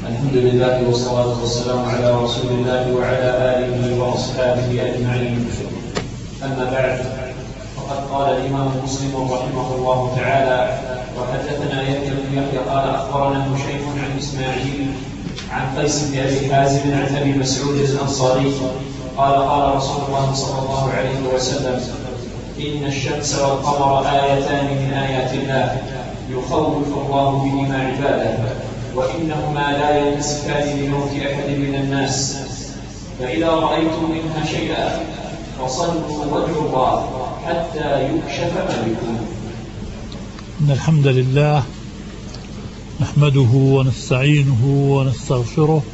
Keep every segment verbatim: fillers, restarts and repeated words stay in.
الحمد لله والصلاة والسلام على رسول الله وعلى آله وأصحابه أجمعين. أما بعد، فقد قال الإمام مسلم رحمه الله تعالى: وحدثنا يحيى بن يحيى قال أخبرنا هشيم عن إسماعيل عن قيس بن أبي حازم عن أبي مسعود الأنصاري قال قال رسول الله صلى الله عليه وسلم: إن الشمس والقمر آيتان من آيات الله يخوف الله بهما عباده، وإنهما لا ينكسفان لموت أحد من الناس، فإذا رأيتم منها شيئا فصلوا وادعوا الله حتى يكشف ما بكم. إن الحمد لله نحمده ونستعينه ونستغفره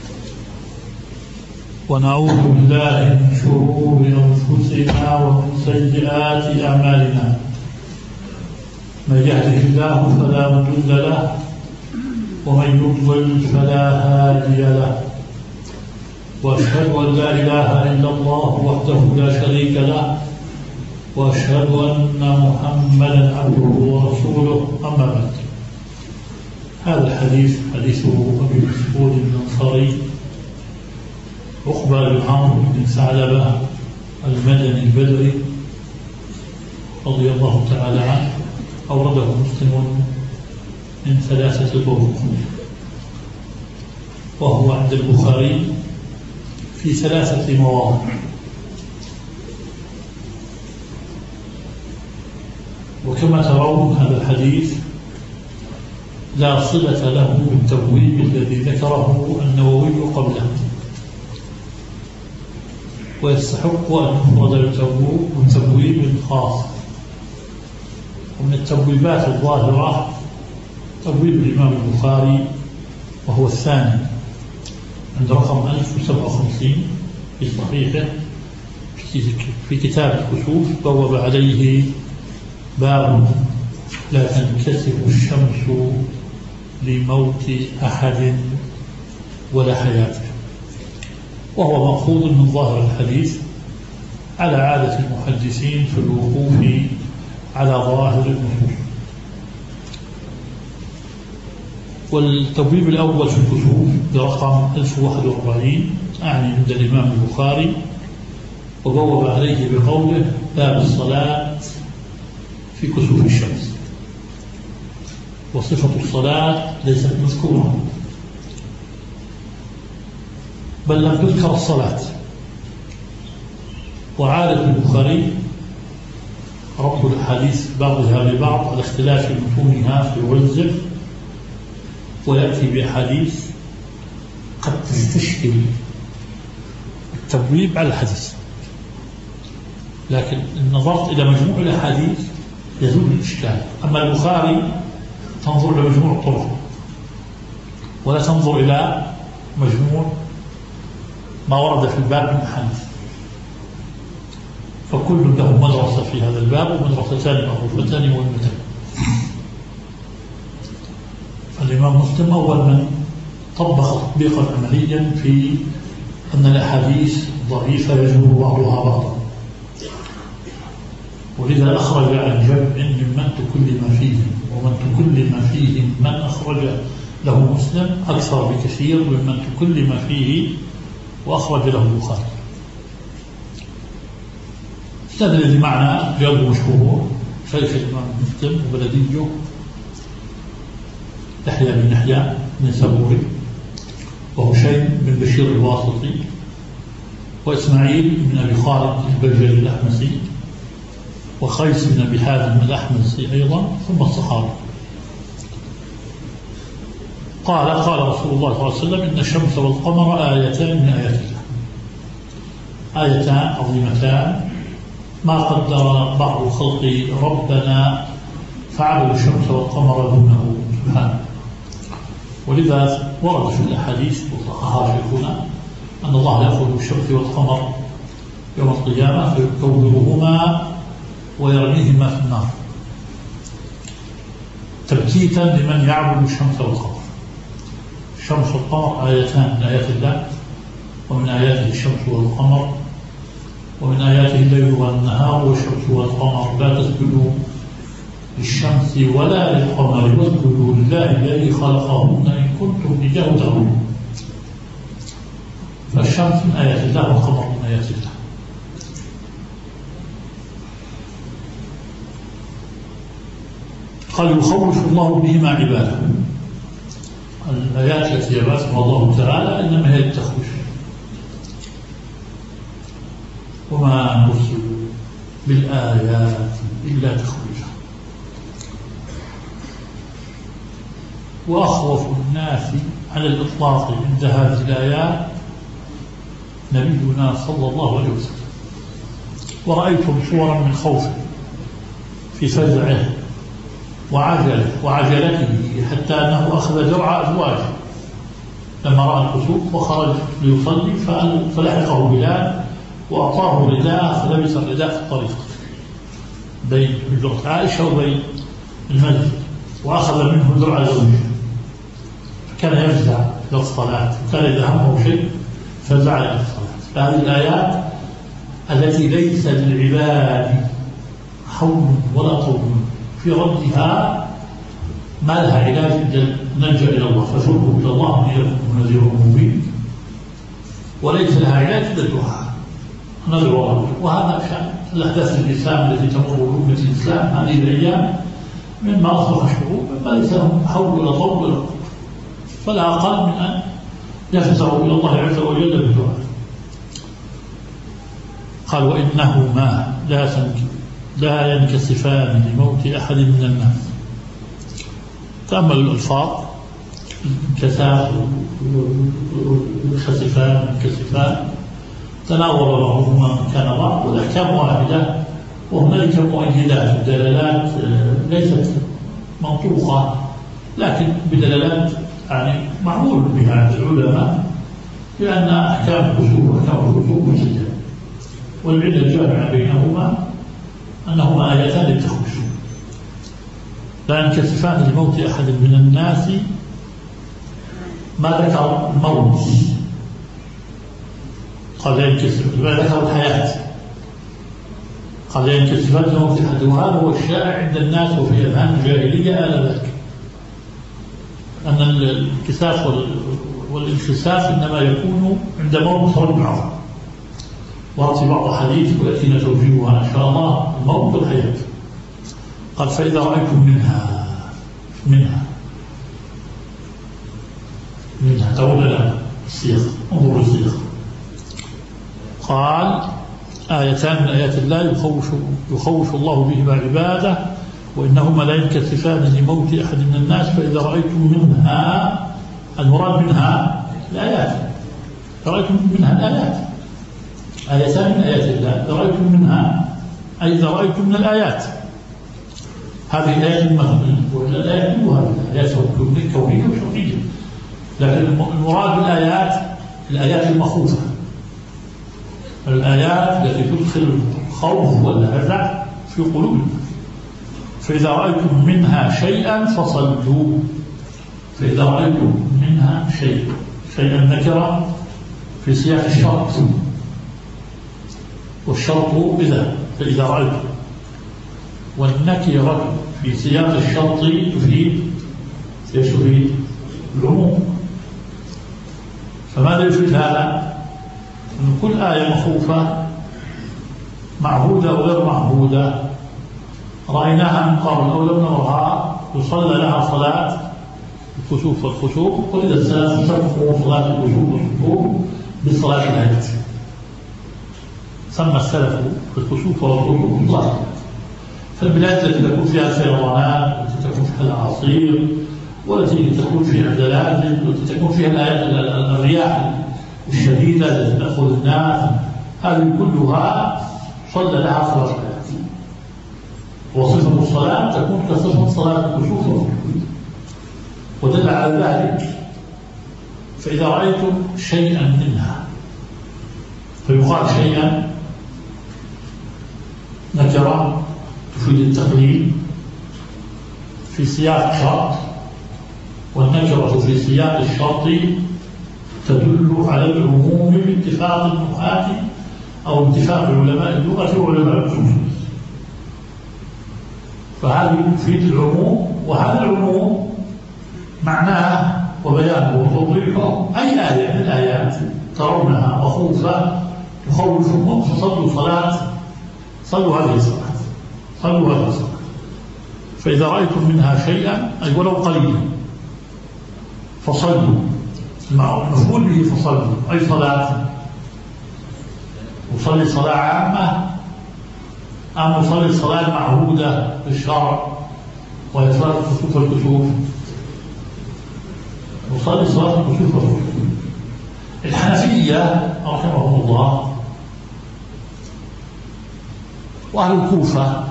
ونعوذ بالله من شرور أنفسنا ومن سيئات أعمالنا. من يهده الله فلا مضل له ومن يضلل فلا هادي له، وأشهد أن لا إله إلا الله وحده لا شريك له، وأشهد أن محمدا عبده ورسوله. أما بعد، هذا الحديث حديث أبي مسعود الأنصاري عقبة بن عمرو بن ثعلبة المدني البدري رضي الله تعالى عنه، أورده مسلم من ثلاثة طرق، وهو عند البخاري في ثلاثة مواضع. وكما ترون هذا الحديث لا صلة له بالتبويب الذي ذكره النووي قبله، ويستحق أن يفرد بتبويب خاص. ومن التبويبات الظاهرة تبويب الإمام البخاري، وهو الثاني عند رقم ألف وسبعة وخمسين في صحيحه في كتاب الكسوف، بوب عليه: باب لا تنكسف الشمس لموت أحد ولا حياته. وهو مأخوذ من ظاهر الحديث على عادة المحدثين في الوقوف على ظواهر النصوص. والتبويب الأول في الكسوف برقم ألف وواحد وأربعين أعني عند الإمام البخاري، وبوب عليه بقوله: باب الصلاة في كسوف الشمس. وصفة الصلاة ليست مذكورة، بل لم تذكر الصلاة. وعادة البخاري ربط الحديث بعضها ببعض على اختلاف متونها في وزن، ويأتي بأحاديث قد تستشكل التبويب على الحديث، لكن إن نظرت إلى مجموع الأحاديث يزول الإشكال. أما البخاري تنظر إلى مجموع الطرق ولا تنظر إلى مجموع ما ورد في الباب من أحاديث، فكل له مدرسة في هذا الباب ومدرستان معروفتان مهمتان. الإمام مسلم أول من طبق تطبيقا عمليا في أن الأحاديث ضعيفة يجبر بعضها بعضا، ولذا أخرج عن جمع ممن تكل ما فيهم، ومن تكل ما فيهم من أخرج له مسلم أكثر بكثير ممن تكل ما فيه وأخرج له البخاري. هذا الذي معنا رياض مشهور شيخ الإمام مسلم وبلديه يحيى بن يحيى بن سبوري، وهشيم بن بشير الواسطي، وإسماعيل بن أبي خالد البجلي الأحمسي، وقيس بن أبي حازم الأحمسي أيضا، ثم الصحابة. قال قال رسول الله صلى الله عليه وسلم: إن الشمس والقمر آيتان من آيات الله. آيتان عظيمتان ما قدر بعض خلق ربنا فعبد الشمس والقمر دونه سبحانه. ولذا ورد في الأحاديث وصححها شيخنا أن الله يأخذ بالشمس والقمر يوم القيامة فيكورهما ويرميهما في النار تبكيتا لمن يعبد الشمس والقمر. الشمس والقمر آيتان من آيات الله، ومن آياته الشمس والقمر، ومن آياته الليل والنهار والشمس والقمر. لا تسجدوا للشمس ولا للقمر واسجدوا لله الذي خلقهن إن كنتم تخويجه وتغويله. فالشمس من آيات الله والقمر من آيات الله. قال يخوف الله بهما عباده. الآيات التي يبعثها الله تعالى إنما هي التخويف، وما نرسل بالآيات إلا تخويفا. وأخوف الناس على الإطلاق عند هذه الآيات نبينا صلى الله عليه وسلم. ورأيتم صورا من خوفه في فزعه وعجله وعجلته حتى أنه أخذ درع أزواجه لما رأى الكسوف وخرج ليصلي فلحقه بلال وأعطاه رداء فلبس الرداء في الطريق بين حجرة عائشة وبين المسجد، وأخذ منه درع زوجه فكان يفزع إلى الصلاة، وكان إذا همه شيء فزع إلى الصلاة. فهذه الآيات التي ليس للعباد حول ولا طول في ردها ما لها علاج إلا نلجأ إلى الله، فشركوا إلى الله من يكون نذير مبين، وليس لها علاج إلا الدعاء نذر الله. وهذا شأن الأحداث الإسلام التي تمر بأمة الإسلام هذه الأيام مما أصبح الشعوب مما ليس لهم حول ولا طول ولا قوة، فلا أقل من أن يفزعوا إلى الله عز وجل بالدعاء. قال وإنهما لا لا ينكسفان لموت أحد من الناس. تأمل الألفاظ انكساف والخسفان والكسفان تناول بعضهما مكان بعض، والأحكام واحدة، وهنالك مؤيدات دلالات ليست منطوقة لكن بدلالات يعني معمول بها عند العلماء، لأن أحكام الكسوف وأحكام الكسوف مسجلة، والعلة الجامعة بينهما أنهما آيتان للتخويف. لا ينكسفان لموت أحد من الناس ما ذكر الموت، قال لا ينكسف، ما ذكر الحياة قال لا ينكسفان لموت أحد، وهذا هو الشائع عند الناس وفي أذهان الجاهلية آنذاك، أن الانكساف والانخساف إنما يكون عند موت رجل عظيم. وأعطي بعض حديث ويأتينا توجيهها إن شاء الله الموت والحياة. قال فإذا رأيتم منها منها منها تقول لنا السياق، انظروا السياق. قال آيتان من آيات الله يخوف, يخوف الله بهما عباده وإنهما لا ينكسفان لموت أحد من الناس. فإذا رأيتم منها، المراد منها الآيات، رأيتم منها الآيات، آيتان من آيات الله. إذا رأيتم منها أي إذا رأيتم من الآيات، هذه الآيات المهمة والآيات المهمة، الآيات الكونية والشرعية، لكن المراد بالآيات الآيات المخوفة، الآيات التي تدخل الخوف والهزع في قلوبنا. فإذا رأيتم منها شيئا فصلوا. فإذا رأيتم منها شيء شيئا نكرة في سياق الشرط، والشرط إذا فإذا رأيتم، والنكرة في سياق الشرط تفيد تفيد العموم. فماذا يفيد هذا؟ أن كل آية مخوفة معهودة وغير معهودة رأيناها من قبل أو لم نرها يصلى لها صلاة الكسوف والخسوف، وإذا السلام تفقوا صلاة الكسوف والخسوف بالصلاة الهجر. سمى السلف في الكسوف والخسوف صلاة. فالبلاد التي تكون فيها فيضانات، والتي تكون فيها الأعاصير، والتي تكون فيها الزلازل، والتي تكون فيها الرياح الشديدة التي تأخذ الناس، هذه كلها صلى لها صلاة الهجر. وصفة الصلاة تكون كصفة صلاة الكسوف والخسوف، ودل على ذلك. فإذا رأيتم شيئا منها، فيقال شيئا نكرة تفيد التقليل في سياق شرط، والنكرة في سياق الشرط تدل على العموم باتفاق النحاة أو اتفاق علماء اللغة وعلماء الأصول. فهذه تفيد العموم، وهذا العموم معناه وبيانه وتوضيحه أي آية من الآيات ترونها مخوفة تخوفكم فصلوا صلاة صلوا هذه الصلاة صلوا هذه الصلاة. فإذا رأيتم منها شيئا أي ولو قليلا فصلوا، المفعول به فصلوا أي صلاة. وصلي صلاة عامة أم نصلي الصلاة المعهودة في الشرع وهي صلاة الكسوف والكسوف؟ نصلي صلاة الكسوف والكسوف. الحنفية رحمهم الله وأهل الكوفة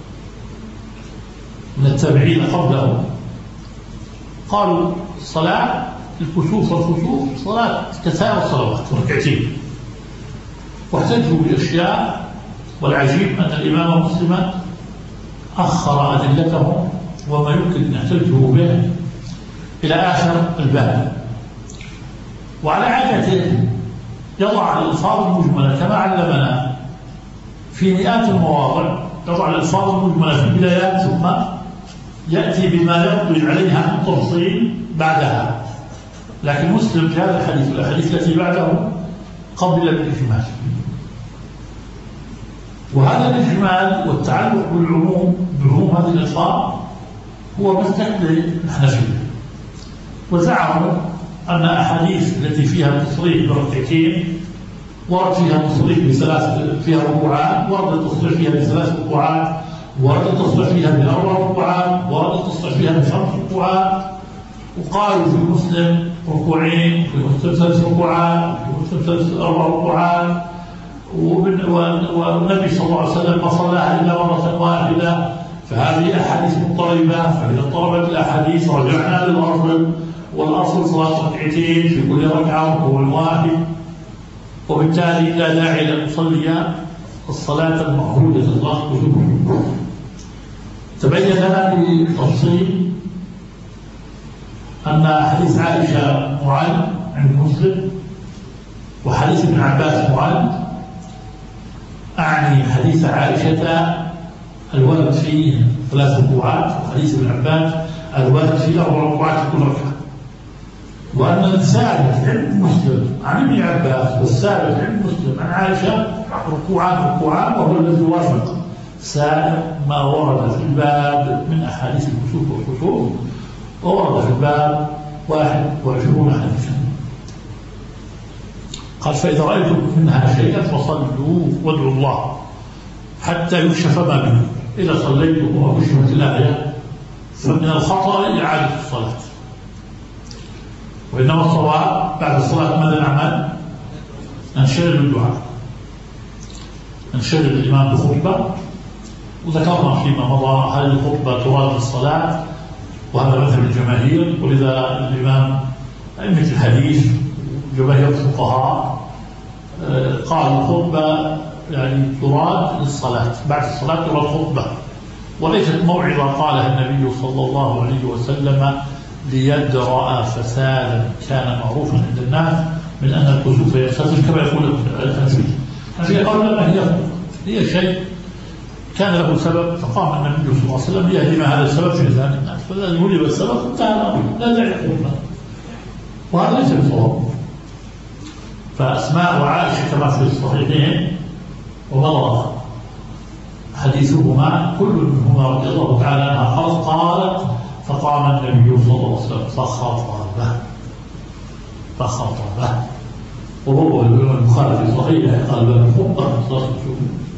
من التابعين قبلهم قالوا صلاة الكسوف والكسوف صلاة كسائر الصلوات ركعتين، واحتجوا بأشياء. والعجيب أن الإمام مسلم أخر أدلتهم وما يمكن أن يحتجوا به إلى آخر الباب. وعلى عادته يضع الألفاظ المجملة كما علمنا في مئات المواضع، يضع الألفاظ المجملة في البدايات ثم يأتي بما يقضي عليها عن التفصيل بعدها. لكن مسلم في هذا الحديث والأحاديث التي بعده قبل الإجمال، وهذا الإجمال والتعلق بالعموم بعموم هذه الألفاظ هو مستقبل الحنفية. وزعموا أن أحاديث التي فيها التصريح بركعتين ورد فيها التصريح بثلاث فيها ركوعات، ورد التصريح فيها بثلاث ركوعات، ورد التصريح فيها بأربع ركوعات، ورد التصريح فيها بخمس ركوعات. وقالوا في مسلم ركوعين، في مسلم ثلاث ركوعات، في مسلم ثلاث أربع ركوعات. والنبي صلى الله عليه وسلم ما صلاها إلا مرة واحدة. فهذه أحاديث مضطربة، فإذا اضطربت الأحاديث رجعنا للأصل، والأصل صلاة ركعتين في كل ركعة ركوع واحد. وبالتالي لا داعي لأن نصلي الصلاة المعهودة صلاة الكسوف. تبين لنا بتفصيل أن حديث عائشة معل عند مسلم وحديث ابن عباس معل. أعني حديث عائشة الوارد فيه ثلاث ركوعات، وحديث ابن عباس الوارد فيه أربع ركوعات في كل ركعة. وأن الثابت عند مسلم عن ابن عباس والثابت عند مسلم عن عائشة ركوعان ركوعان، وهو الذي وافق سائر ما ورد في الباب من أحاديث الكسوف والكسوف. وورد في الباب واحد وعشرون حديثا. قال فإذا رأيتم منها شيئا فصلوا وادعوا الله حتى يكشف ما بكم. إذا صليتم وكشفت الآية فمن الخطأ إعادة الصلاة، وإنما الصواب بعد الصلاة ماذا نعمل؟ ننشغل بالدعاء، ننشغل الإمام بخطبة. وذكرنا فيما مضى هذه الخطبة تراد الصلاة، وهذا مذهب الجماهير. ولذا الإمام أئمة الحديث جماهير الفقهاء قال الخطبة يعني تراد للصلاة، بعد الصلاة تراد خطبة، وليست موعظة قالها النبي صلى الله عليه وسلم ليدرأ فسادا كان معروفا عند الناس من أن الكسوف يختزل كما يقول الحنفية. هذه قولنا هي هي شيء كان له سبب فقام النبي صلى الله عليه وسلم ليهدم هذا السبب في ذهن الناس، فإذا وجد السبب انتهى، لا داعي للخطبة. وهذا ليس بصواب. فأسماء وعائشة كما في الصحيحين ومضى حديثهما كل منهما رضي الله تعالى عنها قالت فقام النبي صلى الله عليه وسلم فخطبه فخطبه وهو البخاري في صحيحه قال باب الخطبه من صلاه الكسوف.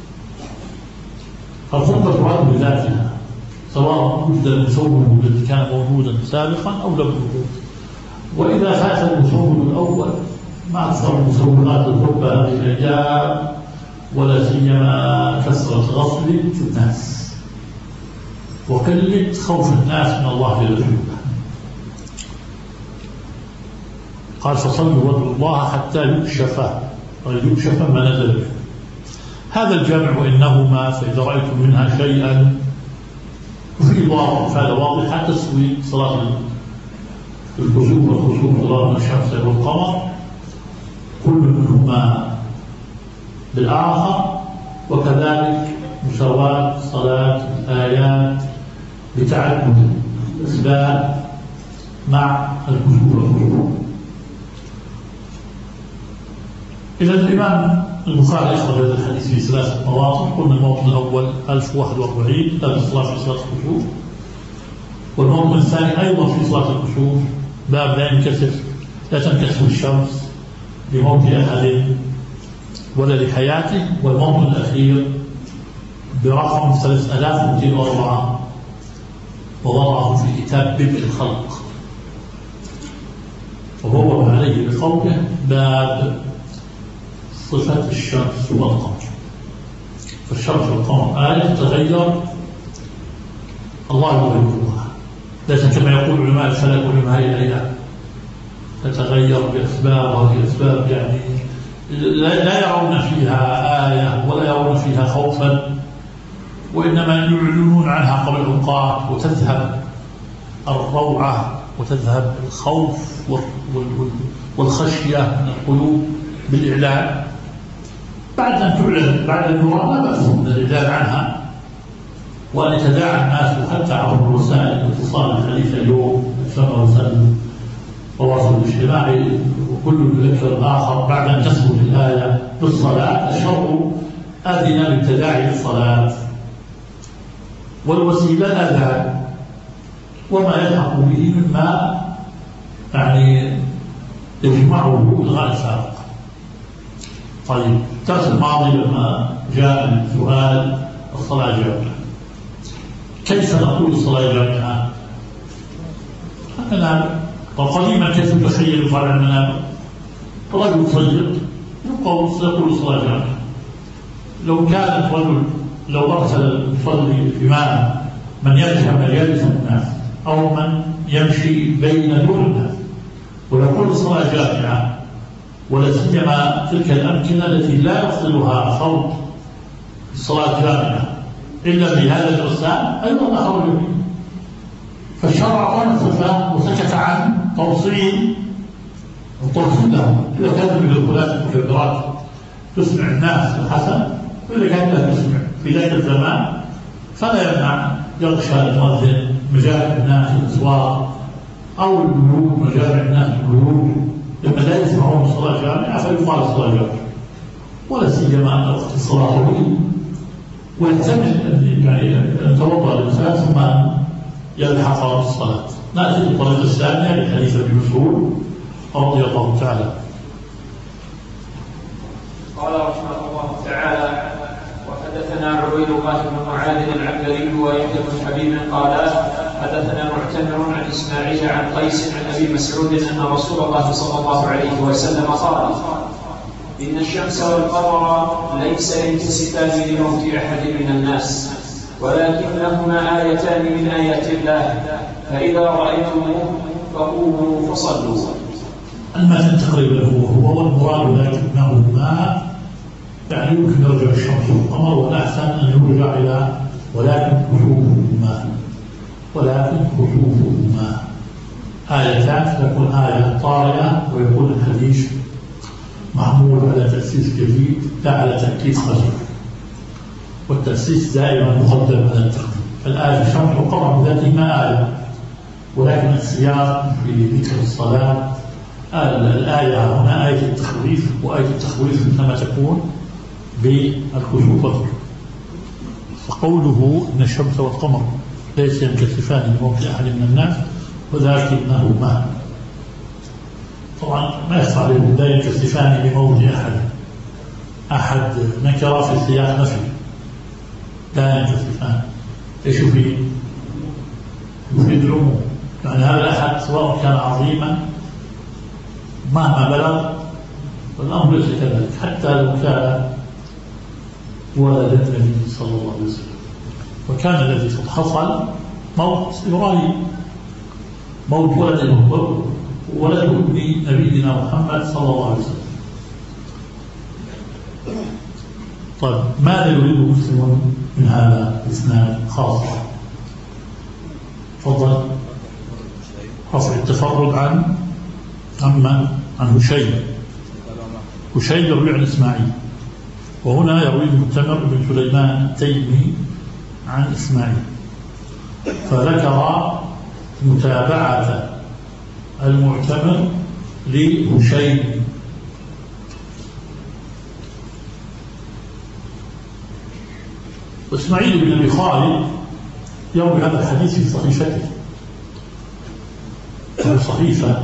فالخطبه تعد بذاتها سواء وجد المسوم الذي كان موجودا سابقا او لم يوجد. واذا فات المسوم الاول ما اكثر مسومات الخطبه هذه الرجال ولا سيما كثره غفله الناس وقلة خوف الناس من الله جل وعلا. قال فصلوا وادعوا الله حتى يكشف يكشف ما نزل به. هذا الجمع وإنهما فإذا رأيتم منها شيئا وفي واضح هذا واضح تسوي صلاة الكسوف والخسوف صلاة الشمس والقمر كل منهما بالآخر، وكذلك مساواة صلاة الآيات بتعدد الأسباب مع الكسوف. إذا الإمام البخاري أخرج هذا الحديث في ثلاثة مواطن. قلنا الموطن الأول ألف وواحد وأربعين باب الصلاة في صلاة الكسوف، والموطن الثاني أيضا في صلاة الكسوف باب لا ينكسف لا تنكسف الشمس لموت أحد ولا لحياته، والموطن الأخير برقم ثلاثة آلاف ومئتين وأربعة ووضعه في كتاب بدء الخلق، وهو عليه بقوله باب صفة الشمس والقمر. فالشمس والقمر آية تتغير الله يغيرها، ليس كما يقول علماء الفلك وعلماء الأيام تتغير بأسباب، وهذه أسباب يعني لا يرون فيها آية ولا يرون فيها خوفا، وإنما يعلنون عنها قبل الأوقات، وتذهب الروعة وتذهب الخوف والخشية من القلوب بالإعلان. بعد أن تعلن بعد أن يرى لا بأس من الإعلان عنها، وأن يتداعى الناس حتى عبر وسائل الاتصال الحديثة اليوم كما وسائل التواصل الاجتماعي، وكل يذكر الآخر بعد أن تثبت الآية بالصلاة. الشرع أذن بالتداعي للصلاة، والوسيلة الأذان وما يلحق به مما يعني يجمعه إلغاء الفارق. طيب، الدرس الماضي لما جاء سؤال الصلاة جامعة، كيف نقول الصلاة جامعة؟ أنا وقديما كيف تخيل فرع المنام رجل صيد يقول سيقول الصلاة جامعة. لو كانت رجل لو أرسل يصلي إمام من يرجع مجالس الناس أو من يمشي بين دور الناس، ونقول الصلاة جامعة، ولا سيما تلك الأمكنة التي لا يصلها صوت الصلاة جامعة إلا بهذا الإرسال، أيضا أخرج به. فالشرع قال الصفات وسكت عن توصيل التوصيل له. إذا كانت من الخلاف المكبرات تسمع الناس الحسن، وإذا كانت لا تسمع في ذلك الزمان فلا يمنع يغشى المؤذن مجامع الناس الأسواق أو البيوت، مجامع الناس البيوت لما لا يسمعون الصلاة جامعة فيقال الصلاة جامعة، ولا سيما أن وقت الصلاة طويل ويحتمل يعني أن يتوضأ الإنسان ثم يلحق بالصلاة. نأتي للطريقة الثانية لحديث ابن مسعود رضي الله تعالى. قال رحمه الله تعالى: وحدثنا عبيد الله بن معاذ العنبري ويحيى بن حبيب قال حدثنا معتمر عن اسماعيل عن قيس عن ابي مسعود ان رسول الله صلى الله عليه وسلم قال: ان الشمس والقمر ليس ينكسفان لموت احد من الناس، ولكنهما آيتان من آيات الله، فإذا رأيتموه فقوموا فصلوا. المثل تقريبا هو هو والمراد لكنهما يعني يمكن يرجع الشمس والقمر، والأحسن أن يرجع إلى ولكن كسوفهما ولكن كسوفهما آيتان، فتكون آية طارئة ويكون الحديث محمول على تأسيس جديد لا على تأكيد خزف، والتأسيس دائما مقدم على التقديم. فالآية الشمس والقمر بذاتهما آية، ولكن السياق في ذكر الصلاة الآية هنا آية التخويف، وآية التخويف إنما تكون بالكسوف والظلم. فقوله إن الشمس والقمر ليس ينكسفان لموت أحد من الناس ولكنهما، طبعا ما يخفى عليهم لا ينكسفان لموت أحد، أحد نكر في سياق نفي لا ينكسفان، ايش يفيد؟ يفيد العموم، يعني هذا الأحد سواء كان عظيما مهما بلغ، والأمر ليس كذلك حتى لو كان ولد النبي صلى الله عليه وسلم. وكان الذي قد حصل موت إبراهيم، موت ولد ولد ابن نبينا محمد صلى الله عليه وسلم. طيب، ماذا يريد مسلم من هذا الإسناد خاصة؟ تفضل. رفع التفرد عن عن عن هشيم. هشيم يروي عن إسماعيل، وهنا يروي المعتمر بن سليمان التيمي عن إسماعيل، فذكر متابعة المعتمر لهشيم. وإسماعيل بن أبي خالد يروي هذا الحديث في صحيفته، في صحيفة،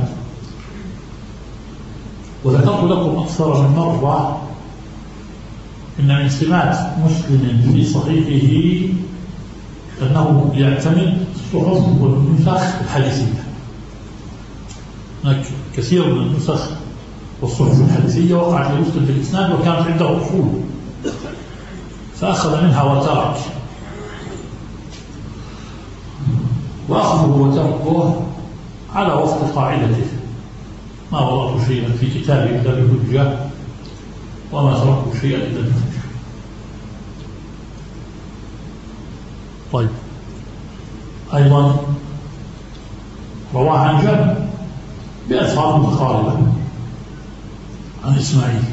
وذكرت لكم أكثر من مرة إن من سمات مسلم في صحيحه أنه يعتمد الصحف والنسخ الحديثية. هناك كثير من النسخ والصحف الحديثية وقعت لمسلم في الإسناد وكانت عنده أصول فأخذ منها وترك، وأخذه وتركه على وفق قاعدته: ما وضعت شيئا في كتابي إلا بحجة، وما تركت شيئا إلا بحجة. طيب، أيضا رواه عن جابر بألفاظ متقاربة عن إسماعيل،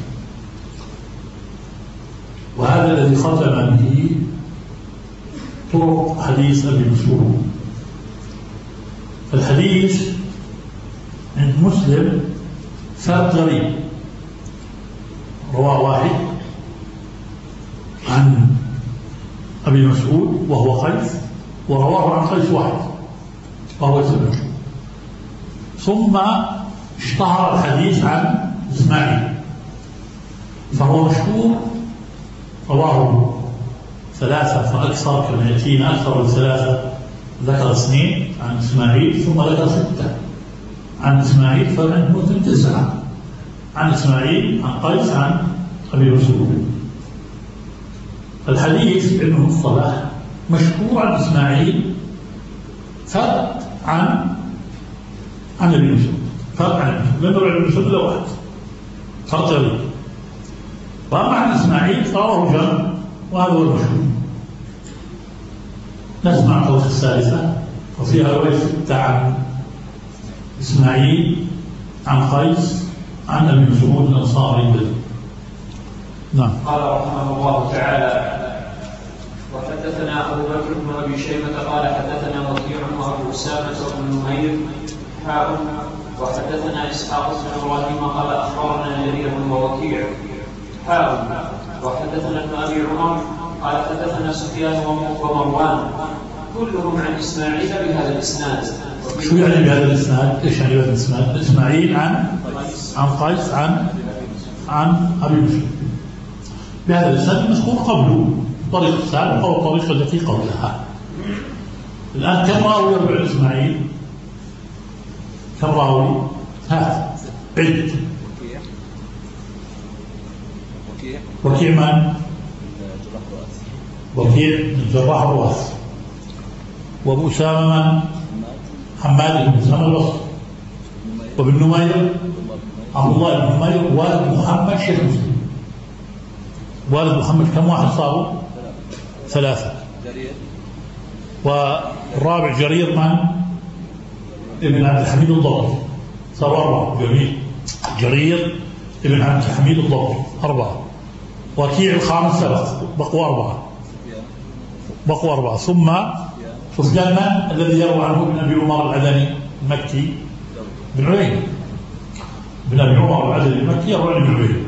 وهذا الذي ختم به طرق حديث أبي مسعود. الحديث عند مسلم فرد غريب، رواه واحد عن أبي مسعود وهو قيس، ورواه عن قيس واحد وهو سبب، ثم اشتهر الحديث عن إسماعيل فهو مشهور، رواه ثلاثة فأكثر كما يأتينا أكثر من ثلاثة، ذكر اثنين عن إسماعيل ثم ذكر ستة عن إسماعيل، فعند مسلم تسعة عن إسماعيل عن قيس عن أبي مسعود. الحديث علم الصلاح مشهور عن إسماعيل فرد عن عن أبي مسعود، فرد عن أبي مسعود، لم يروي عن أبي مسعود إلا واحد، فرد غريب. وأما عن إسماعيل فرواه جمع، وهذا هو المشهور. نسمع الطريقة الثالثة وفيها رواية ستة عن إسماعيل عن قيس عن أبي مسعود الأنصاري. نعم. قال رحمه الله تعالى: وحدثنا أبو بكر بن أبي شيبة قال حدثنا وكيع وأبو أسامة بن نمير حاء وحدثنا إسحاق بن إبراهيم قال أخبرنا جرير ووكيع حاء وحدثنا ابن أبي عمر قال حدثنا سفيان ومروان كلهم عن إسماعيل بهذا الإسناد. شو يعني بهذا الإسناد؟ إيش يعني بهذا الإسناد؟ إسماعيل عن عن قيس عن عن أبي مسعود بهذا الإسناد المذكور قبله، طريق السابق أو الطريقة التي قبلها. الآن كم راوي يروي عن إسماعيل؟ كم راوي؟ ها عد. وكيع من؟ وكيع بن الجراح الرؤاسي. وابو أسامة من؟ حماد بن أسامة البصري. وابن نمير عبد الله بن نمير والد محمد شيخ مسلم. والد محمد كم واحد صاروا؟ ثلاثة. والرابع جرير من؟ ابن عبد الحميد الضبطي، صار أربعة. جميل. جرير ابن عبد الحميد الضبطي أربعة. وكيع الخامس سبق، بقوا أربعة، بقوا أربعة. ثم سفيان الذي يروى عنه ابن أبي عمر العدني المكي بن عيينة، ابن أبي عمر العدني المكي يروى عن ابن عيينة،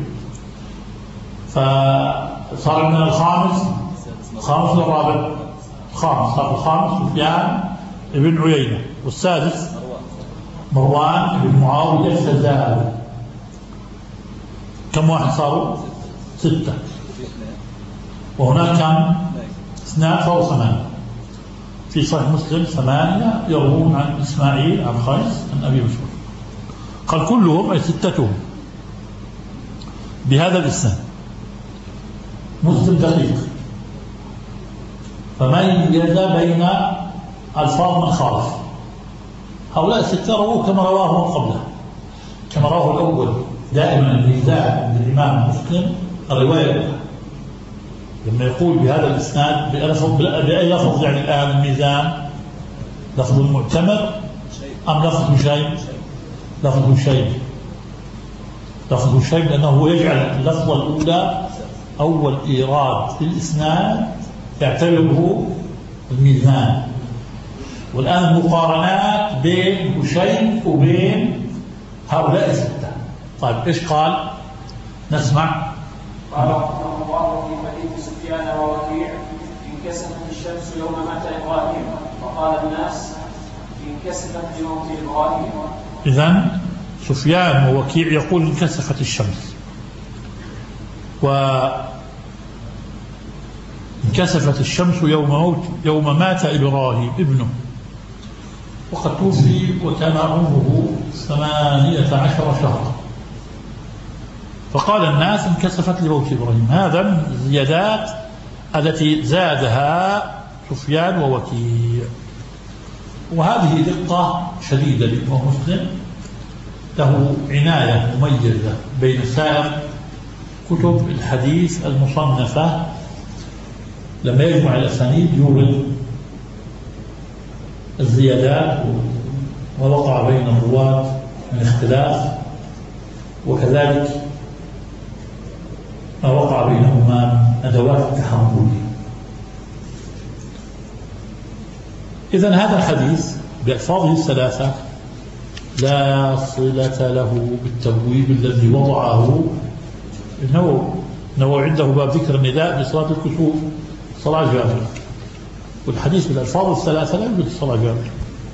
فصار من الخامس الخامس للرابع، الخامس صار الخامس سفيان ابن عيينة، والسادس مروان بن معاوية الفزاري. كم واحد صاروا؟ ستة. وهناك كان اثنان فهو ثمانية. في صحيح مسلم ثمانية يروون عن إسماعيل عن قيس عن أبي مسعود. قال كلهم أي ستتهم بهذا الإسناد. مسلم دقيق فميز بين ألفاظ من خالف. هؤلاء الستة رووا كما رواه من قبله، كما رواه الأول. دائما الميزان للإمام مسلم الرواية لما يقول بهذا الإسناد بأي لفظ، يعني الآن الميزان لفظ المعتمر أم لفظ شيء؟ لفظ شيء لفظ شيء لأنه يجعل اللفظة الأولى أول إيراد في الإسناد يعتبره الميزان، والآن المقارنات بين بشير وبين هؤلاء الستة. طيب إيش قال؟ نسمع. قال رحمه الله في حديث سفيان ووكيع انكسفت الشمس يوم مات إبراهيم وقال الناس انكسفت بموت إبراهيم. إذن سفيان ووكيع يقول انكسفت الشمس، وانكسفت الشمس يوم موت يوم مات إبراهيم ابنه، وقد توفي وكان عمره ثمانية عشر شهرا، فقال الناس انكسفت لموت إبراهيم. هذا من الزيادات التي زادها سفيان ووكيع، وهذه دقة شديدة للإمام مسلم، له عناية مميزة بين سائر كتب الحديث المصنفة. لما يجمع الأسانيد يورد الزيادات ووقع بين الرواة من اختلاف، وكذلك ما وقع بينهما أدوات التحمل. إذن هذا الحديث بألفاظه الثلاثة لا صلة له بالتبويب الذي وضعه النووي. النووي عنده باب ذكر النداء بصلاة الكسوف صلاة جامعة، والحديث بالألفاظ الثلاثة لا يوجد صلاة جامعة.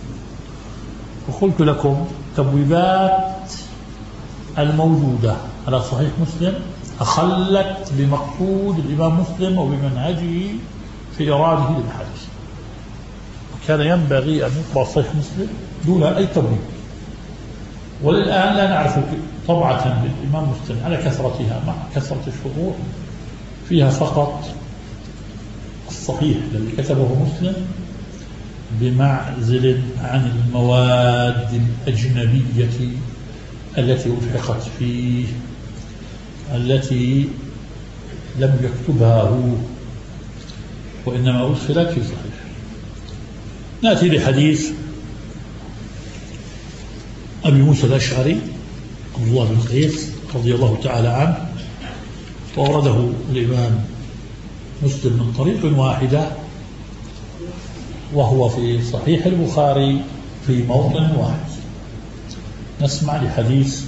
وقلت لكم تبويبات الموجودة على صحيح مسلم أخلت بمقصود الإمام مسلم وبمنهجه في إراده للحديث، وكان ينبغي أن يقرأ صحيح مسلم دون أي تبويب. وللآن لا نعرف طبعة للإمام مسلم على كثرتها مع كثرة الشروح فيها فقط الصحيح الذي كتبه مسلم بمعزل عن المواد الأجنبية التي ألحقت فيه التي لم يكتبها هو وإنما أدخلت في صحيح. نأتي لحديث أبي موسى الأشعري عبد الله بن قيس رضي الله تعالى عنه، وأورده الإمام مسلم من طريق واحدة، وهو في صحيح البخاري في موطن واحد. نسمع لحديث.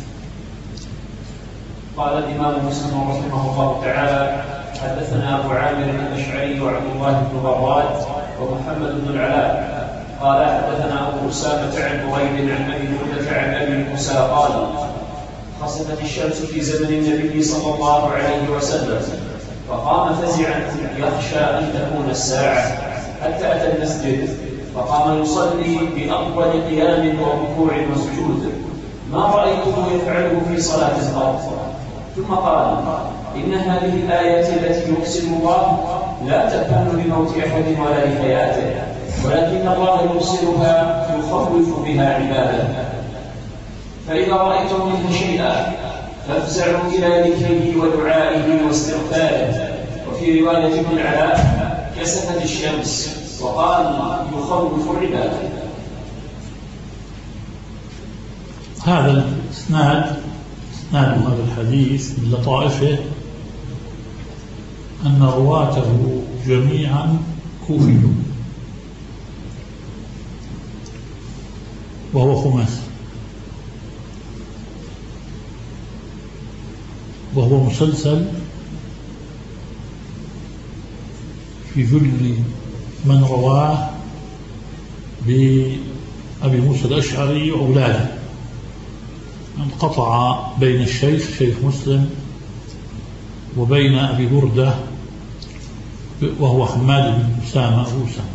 قال الإمام مسلم رحمه الله تعالى حدثنا أبو عامر الأشعري وعبد الله بن براد ومحمد بن العلاء قال حدثنا أبو أسامة عن بريد عن أبي بردة عن أبي موسى قال خسفت الشمس في زمن النبي صلى الله عليه وسلم فقام فزعا يخشى أن تكون الساعة حتى أتى المسجد فقام يصلي بأطول قيام وركوع وسجود ما رأيته يفعله في صلاة الأرض، ثم قال إن هذه الآية التي يقسم الله لا تكون لموت أحد ولا لحياته، ولكن الله يرسلها يخوف بها عباده، فإذا رأيتم منه شيئا فافزعوا إلى ذكره ودعائه واستغفاره. وفي رواية ابن العلاء كسفت الشمس وقال يخوف عباده. هذا الإسناد إسناد هذا الحديث من لطائفه أن رواته جميعا كوفيون، وهو خماسي، وهو مسلسل في جل من رواه بأبي موسى الأشعري وأولاده. انقطع بين الشيخ شيخ مسلم وبين أبي بردة وهو حماد بن أسامة أبو أسامة،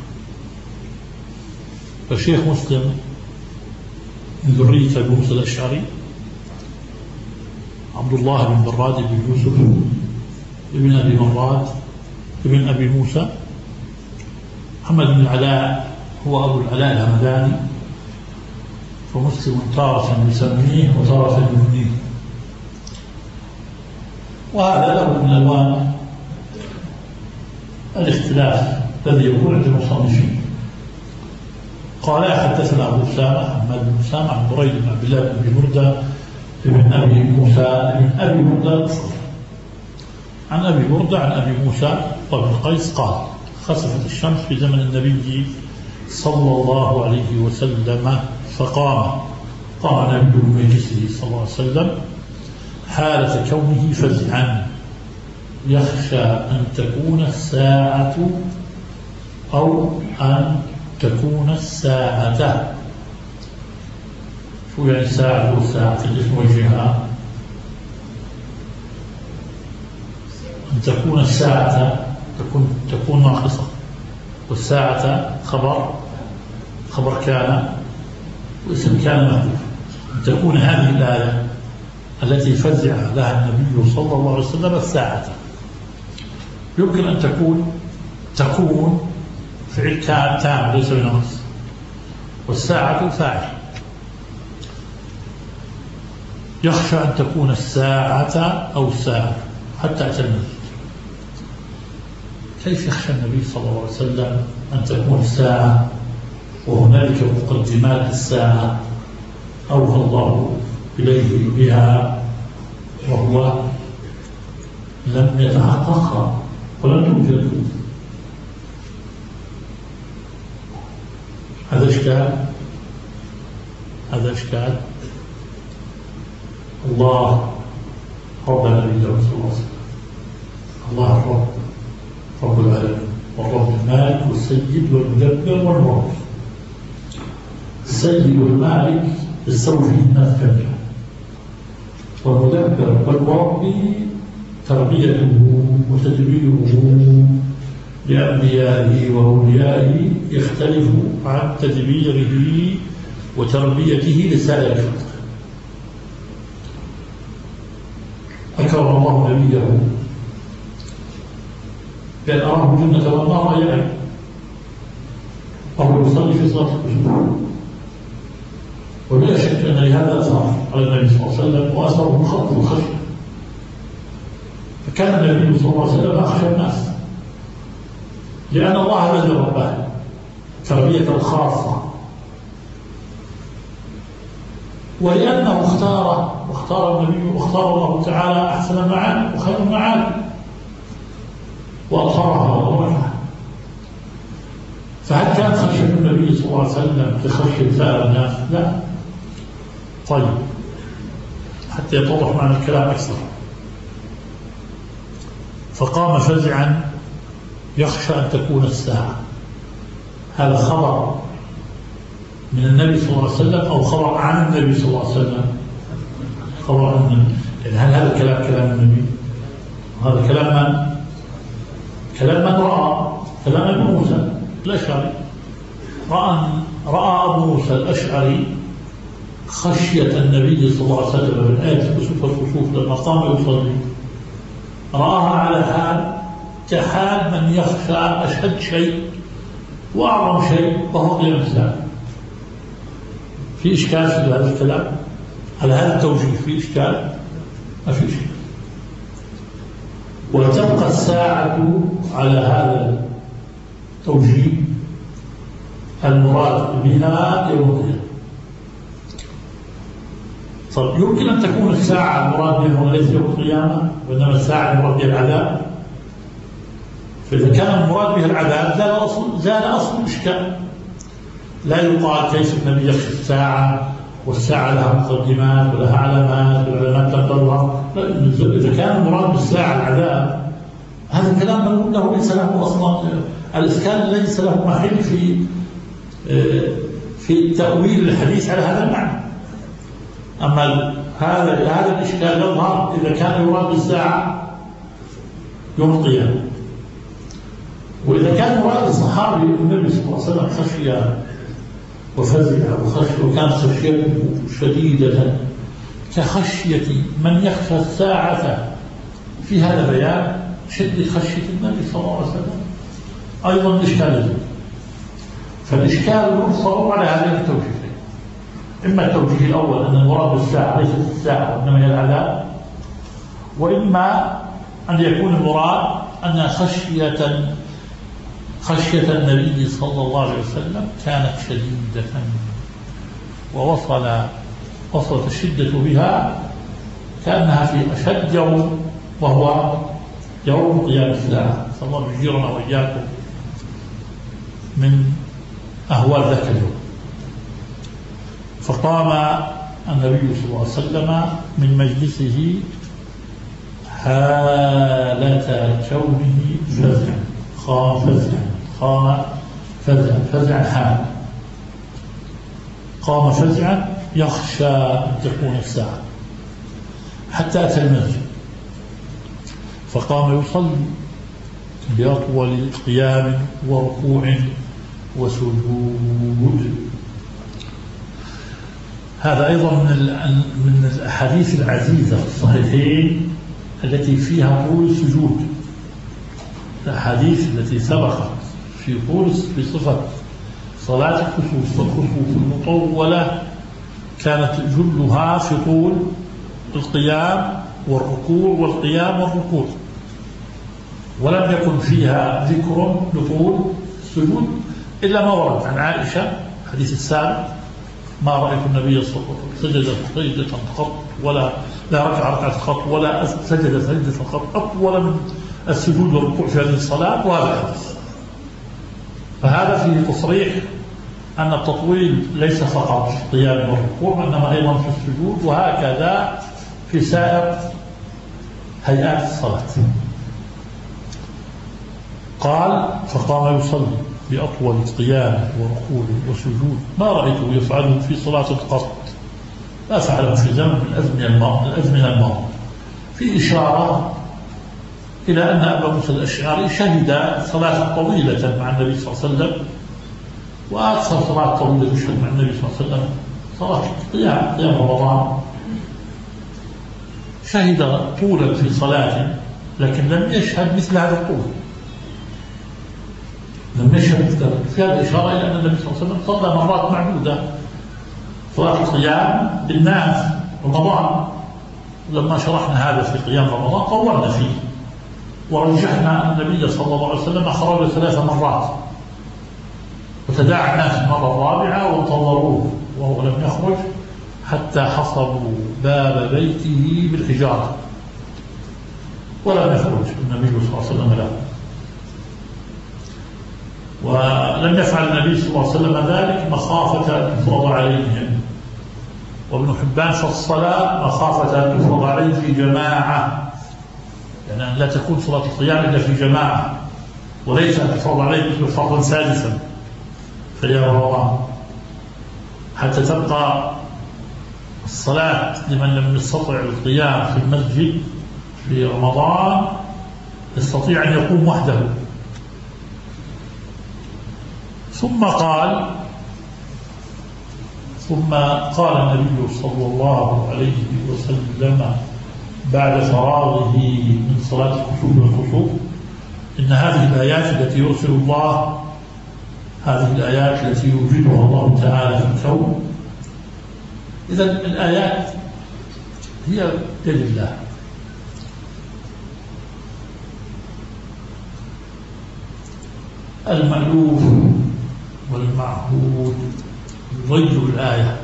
فشيخ مسلم من ذرية أبي موسى الأشعري عبد الله بن براد بن يوسف ابن أبي مراد ابن أبي موسى. محمد بن العلاء هو أبو العلاء الهمداني، فمسلم تارة يسميه وتارة يمنيه، وهذا له من ألوان الاختلاف الذي يكون عند المصنفين. قال حدثنا أبو أسامة حماد بن أسامة عن بريد بن عبد الله بن أبي بردة ابن أبي موسى ابن أبي بردة عن أبي بردة عن أبي موسى بن قيس قال خسفت الشمس في زمن النبي صلى الله عليه وسلم فقام قام نبي من مجلسه صلى الله عليه وسلم حالة كونه فزعا يخشى أن تكون الساعة أو أن تكون الساعة. شو يعني ساعة والساعة في الاسم والجهة؟ أن تكون الساعة تكون تكون ناقصة، والساعة خبر خبر كان واسم كان محذوف. أن تكون هذه الآية التي فزع لها النبي صلى الله عليه وسلم الساعة، يمكن أن تكون تكون فعل كان تام ليس بنقص، والساعة فاعل. يخشى أن تكون الساعة أو الساعة حتى أتى المسجد. كيف يخشى النبي صلى الله عليه وسلم أن تكون الساعة وهنالك مقدمات الساعة أوحى الله إليه بها وهو لم يتحقق ولم توجد؟ هذا إشكال هذا إشكال الله رب النبي صلى الله عليه وسلم، الله الرب رب العالمين والرب المالك والسيد والمدبر والمرب. السيد والمالك يستوي فيه الناس جميعا، والمدبر والمرب تربيته وتدبيره لأنبيائه وأوليائه يختلف عن تدبيره وتربيته لسائر الخلق. أكرم الله نبيه بأن أراه الجنة والنار يعني وهو يصلي في صلاة الكسوف، ولا شك أن لهذا أثر على النبي صلى الله عليه وسلم، وأثره خط الخشية. فكان النبي صلى الله عليه وسلم أخشى الناس لأن الله الذي رباه تربية خاصة، ولأنه اختار واختار النبي واختار الله تعالى أحسن المعاد وخير المعاد وأظهرها وأظهرها. فهل كان خشية النبي صلى الله عليه وسلم كخشية سائر الناس؟ لا. طيب حتى يتضح معنى الكلام أكثر، فقام فزعا يخشى أن تكون الساعة. هذا خبر من النبي صلى الله عليه وسلم أو خبر عن النبي صلى الله عليه وسلم؟ خبر عن النبي. يعني هل هذا الكلام كلام النبي؟ هذا كلام من؟ كلام من رأى كلام ابن موسى الأشعري. رأى رأى أبو موسى الأشعري خشية النبي صلى الله عليه وسلم من آية كسوف الكسوف لما قام يصلي، رآها على حال كحال من يخشى أشد شيء وأعظم شيء وهو قيام الساعة. في إشكال في هذا الكلام؟ على هذا التوجيه في إشكال؟ ما في إشكال. وتبقى الساعة على هذا التوجيه المراد بها يوم القيامة. طيب يمكن أن تكون الساعة المراد بها ليس يوم القيامة وإنما الساعة المراد بها العذاب، فإذا كان المراد بها العذاب زال أصل زال أصل الإشكال. لا يقال كيف النبي يخشى الساعة والساعة لها مقدمات ولها علامات والعلامات تنتظرها. إذا كان المراد بالساعة العذاب هذا الكلام نقول له ليس له أصلا الإشكال ليس له محل في في تأويل الحديث على هذا المعنى. أما هذا هذا الإشكال يظهر إذا كان يراد بالساعة يوم القيامة، وإذا كان مراد الصحابي النبي صلى الله عليه وسلم خشية وفزع وخشية وكانت خشيته شديدة كخشية من يخشى الساعة، في هذا بيان شدة خشية النبي صلى الله عليه وسلم. أيضا الإشكال يزول. فالإشكال يرفع على هذين التوجيهين، إما التوجيه الأول أن المراد بالساعة ليست الساعة وإنما هي العذاب، وإما أن يكون المراد أن خشية خشية النبي صلى الله عليه وسلم كانت شديدة ووصل وصلت الشدة بها كأنها في أشد يوم وهو يوم قيام الساعة. صلى الله يجيرنا وإياكم من أهوال ذاك اليوم. فقام النبي صلى الله عليه وسلم من مجلسه حالة كونه فزعا، قام فزعا، قام فزعا، فزعا حال، قام فزعا يخشى أن تكون الساعة، حتى أتى المسجد فقام يصلي بأطول قيام وركوع وسجود. هذا أيضا من من الأحاديث العزيزة في الصحيحين التي فيها طول السجود. الأحاديث التي سبقت في طول في صفة صلاة الكسوف والكسوف المطولة كانت جلها في طول القيام والركوع والقيام والركوع، ولم يكن فيها ذكر لطول السجود إلا ما ورد عن عائشة حديث السابق: ما رأيت النبي صلى الله عليه وسلم سجد سجدة قط ولا لا ركع ركعة قط ولا سجد سجدة قط أطول من السجود والركوع في هذه الصلاة. وهذا حديث، فهذا فيه تصريح أن التطويل ليس فقط في القيام والركوع إنما أيضا في السجود، وهكذا في سائر هيئات الصلاة. قال: فقام يصلي بأطول قيام وركوع وسجود ما رأيته يفعله في صلاة قط، لا فعله في زمن من الأزمنة الماضية. في إشارة إلى أن أبا موسى الأشعري شهد صلاة طويلة مع النبي صلى الله عليه وسلم، وأكثر صلاة طويلة يشهد مع النبي صلى الله عليه وسلم صلاة قيام قيام رمضان. شهد طولا في صلاة لكن لم يشهد مثل هذا الطول، لم يشهد مثل هذا. في هذا إشارة إلى أن النبي صلى الله عليه وسلم صلى مرات معدودة صلاة القيام بالناس رمضان. لما شرحنا هذا في قيام رمضان طولنا فيه ورجحنا أن النبي صلى الله عليه وسلم خرج ثلاث مرات وتداعى الناس المرة الرابعة وانتظروه وهو لم يخرج حتى حصبوا باب بيته بالحجارة ولم يخرج النبي صلى الله عليه وسلم له. ولم يفعل النبي صلى الله عليه وسلم ذلك مخافة أن يفرض عليهم. وابن حبان في الصلاة مخافة أن يفرض عليه في جماعة، يعني أن لا تكون صلاة القيام إلا في جماعة، وليس أن تفرض عليه مثل فرضا سادسا في رمضان، حتى تبقى الصلاة لمن لم يستطع القيام في المسجد في رمضان يستطيع أن يقوم وحده. ثم قال ثم قال النبي صلى الله عليه وسلم بعد فراغه من صلاة الكسوف والكسوف: إن هذه الآيات التي يرسل الله، هذه الآيات التي يوجدها الله تعالى في الكون، إذا الآيات هي يد الله. المألوف والمعهود يغير الآية.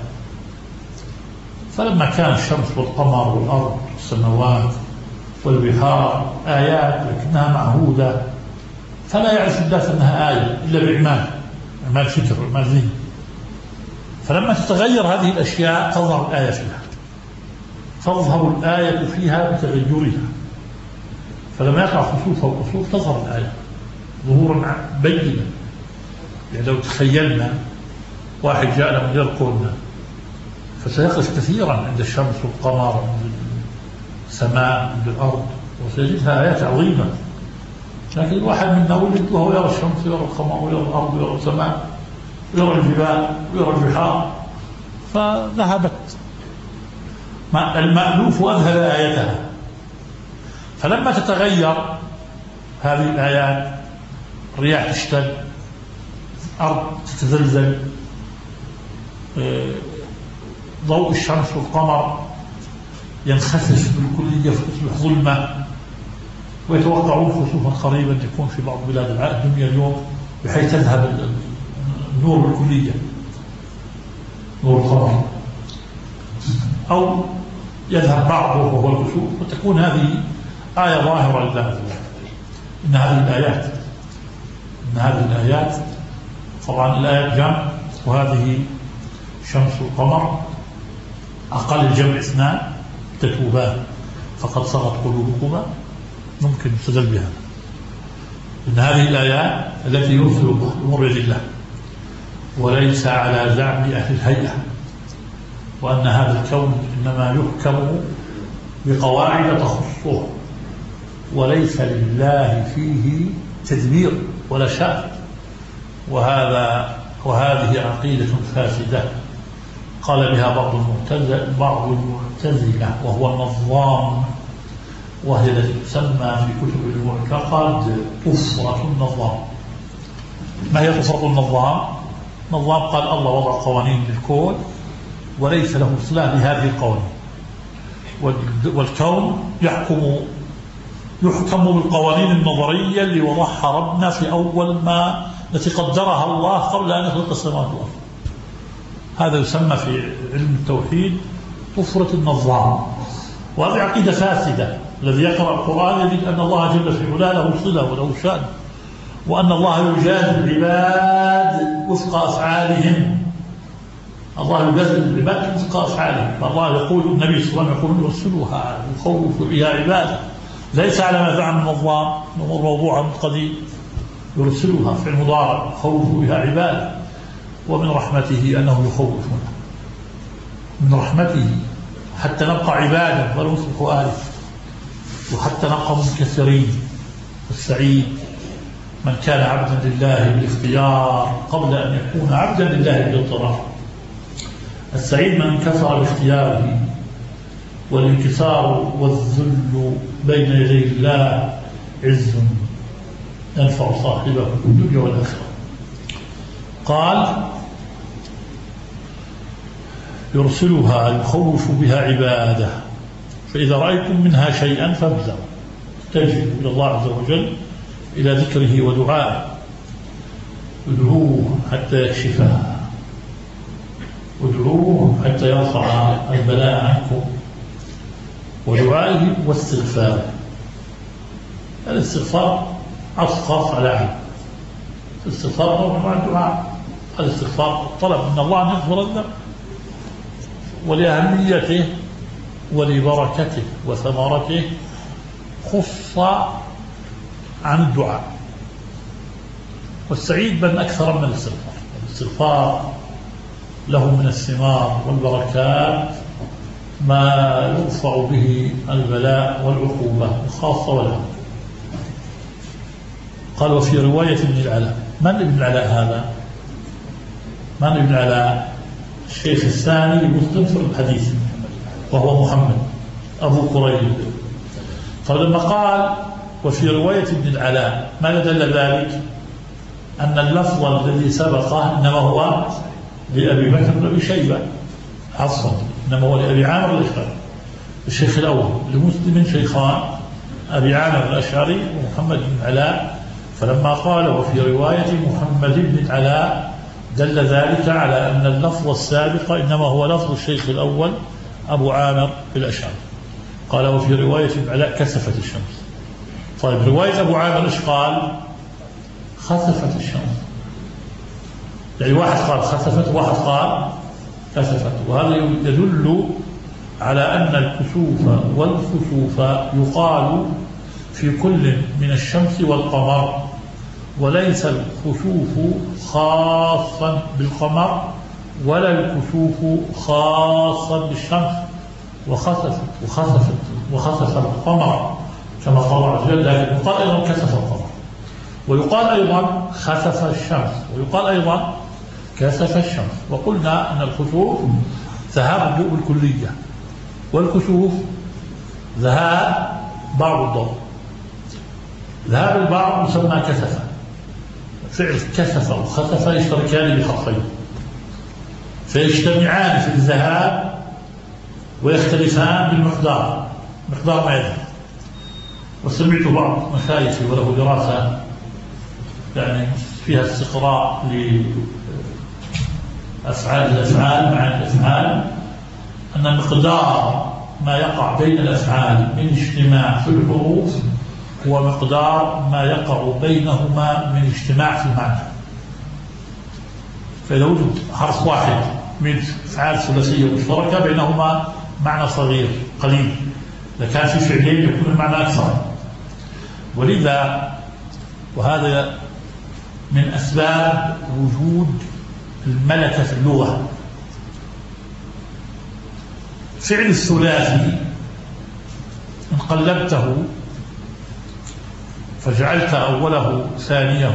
فلما كان الشمس والقمر والأرض والسماوات والبحار آيات لكنها معهودة، فلا يعرف الناس أنها آية إلا بإعمال إعمال فكر وإعمال ذهن. فلما تتغير هذه الأشياء تظهر الآية فيها، تظهر الآية فيها بتغيرها. فلما يقع خسوف أو كسوف تظهر الآية ظهورا بينا. يعني لو تخيلنا واحد جاءنا من يذكرنا فسيقف كثيرا عند الشمس والقمر عند السماء عند الأرض وسيجدها آيات عظيمة، لكن الواحد منا ولد وهو يرى الشمس ويرى القمر ويرى الأرض ويرى السماء ويرى الجبال ويرى البحار فذهبت. المألوف أذهب آيتها. فلما تتغير هذه الآيات، الرياح تشتد، الأرض تتزلزل، ضوء الشمس والقمر ينخسف بالكلية فتصبح ظلمة، ويتوقعون خسوفا قريبا تكون في بعض بلاد الدنيا اليوم بحيث تذهب النور بالكلية، نور القمر، أو يذهب بعضه وهو الكسوف، وتكون هذه آية ظاهرة لله. إن هذه الآيات إن هذه الآيات طبعا الآية جمع، وهذه شمس والقمر أقل الجمع اثنان تتوبان فقد صغت قلوبكما، ممكن يستدل بها إن هذه الآيات التي يرسل أمور الله وليس على زعم أهل الهيئة، وأن هذا الكون إنما يحكم بقواعد تخصه وليس لله فيه تدبير ولا شأن. وهذا وهذه عقيدة فاسدة قال بها بعض المعتزلة بعض المعتزلة وهو النظام، وهي التي تسمى في كتب المعتقد طفرة النظام. ما هي طفرة النظام؟ نظام قال الله وضع قوانين للكون وليس له صلة بهذه القوانين، والكون يحكم يحكم بالقوانين النظرية اللي وضعها ربنا في أول ما التي قدرها الله قبل أن يخلق السماوات والأرض. هذا يسمى في علم التوحيد طفرة النظام، وهذه عقيدة فاسدة. الذي يقرأ القرآن يجد أن الله جل في علاه له صلة وله شأن، وأن الله يجازي العباد وفق أفعالهم. الله يجازي العباد وفق أفعالهم، فالله يقول النبي صلى الله عليه وسلم يقول يرسلها يخوف بها عباده، ليس على ما زعم النظام الأمور موضوعة من قديم، يرسلها في المضارع يخوف بها عباده. ومن رحمته أنه يخوفنا، من رحمته حتى نبقى عبادا ولا نصبح آله، وحتى نبقى منكسرين. السعيد من كان عبدا لله بالاختيار قبل أن يكون عبدا لله بالاضطرار. السعيد من انكسر باختياره، والانكسار والذل بين يدي الله عز ينفع صاحبه في الدنيا والآخرة. قال يرسلها يخوف بها عباده، فإذا رأيتم منها شيئا فابزعوا، اتجهوا إلى الله عز وجل إلى ذكره ودعائه، ادعوه حتى يكشفها، ادعوه حتى يرفع البلاء عنكم، ودعائه واستغفاره. الاستغفار أسقط على عين، الاستغفار نوع مع الدعاء. الاستغفار طلب من الله أن يغفر الذنب، ولأهميته ولبركته وثمرته خص عن الدعاء. والسعيد من أكثر من الاستغفار. الاستغفار له من الثمار والبركات ما يرفع به البلاء والعقوبة الخاصة والعامة. قال وفي رواية ابن العلاء. من ابن العلاء هذا؟ من ابن العلاء؟ الشيخ الثاني لمسلم في الحديث، وهو محمد أبو كريب. فلما قال وفي رواية ابن العلاء ماذا دل ذلك؟ أن اللفظ الذي سبقه إنما هو لأبي بكر بن أبي شيبة عفوا، إنما هو لأبي عامر الأشعري الشيخ الأول. لمسلم شيخان أبي عامر الأشعري ومحمد بن العلاء، فلما قال وفي رواية محمد بن العلاء دل ذلك على أن اللفظ السابق إنما هو لفظ الشيخ الأول أبو عامر الأشعري. قال وفي رواية ابن العلاء كسفت الشمس. طيب رواية أبو عامر إيش قال؟ خسفت الشمس. يعني واحد قال خسفت وواحد قال كسفت، وهذا يدل على أن الكسوف والخسوف يقال في كل من الشمس والقمر، وليس الكسوف خاصا بالقمر ولا الكسوف خاصا بالشمس. وخسفت وخسفت وخسف القمر كما قال الله عز وجل، لكن يقال أيضا كسف القمر، ويقال أيضا خسف الشمس، ويقال أيضا كسف الشمس. وقلنا أن الخسوف ذهاب الضوء الكلية، والكسوف ذهاب بعض الضوء. ذهاب البعض يسمى كسف. فعل كسف وخسف يشتركان بخطين، فيجتمعان في الذهاب ويختلفان بالمقدار، مقدار ما يذهب. وسمعت بعض مشايخي وله دراسة يعني فيها استقراء لأفعال الأفعال مع الأفعال، أن مقدار ما يقع بين الأفعال من اجتماع في الحروف هو مقدار ما يقع بينهما من اجتماع في المعنى. فإذا وجد حرف واحد من أفعال ثلاثية مشتركة بينهما معنى صغير قليل، إذا كان في فعلين يكون المعنى أكثر. ولذا وهذا من أسباب وجود الملكة في اللغة. فعل الثلاثي إن قلبته فجعلت أوله ثانيه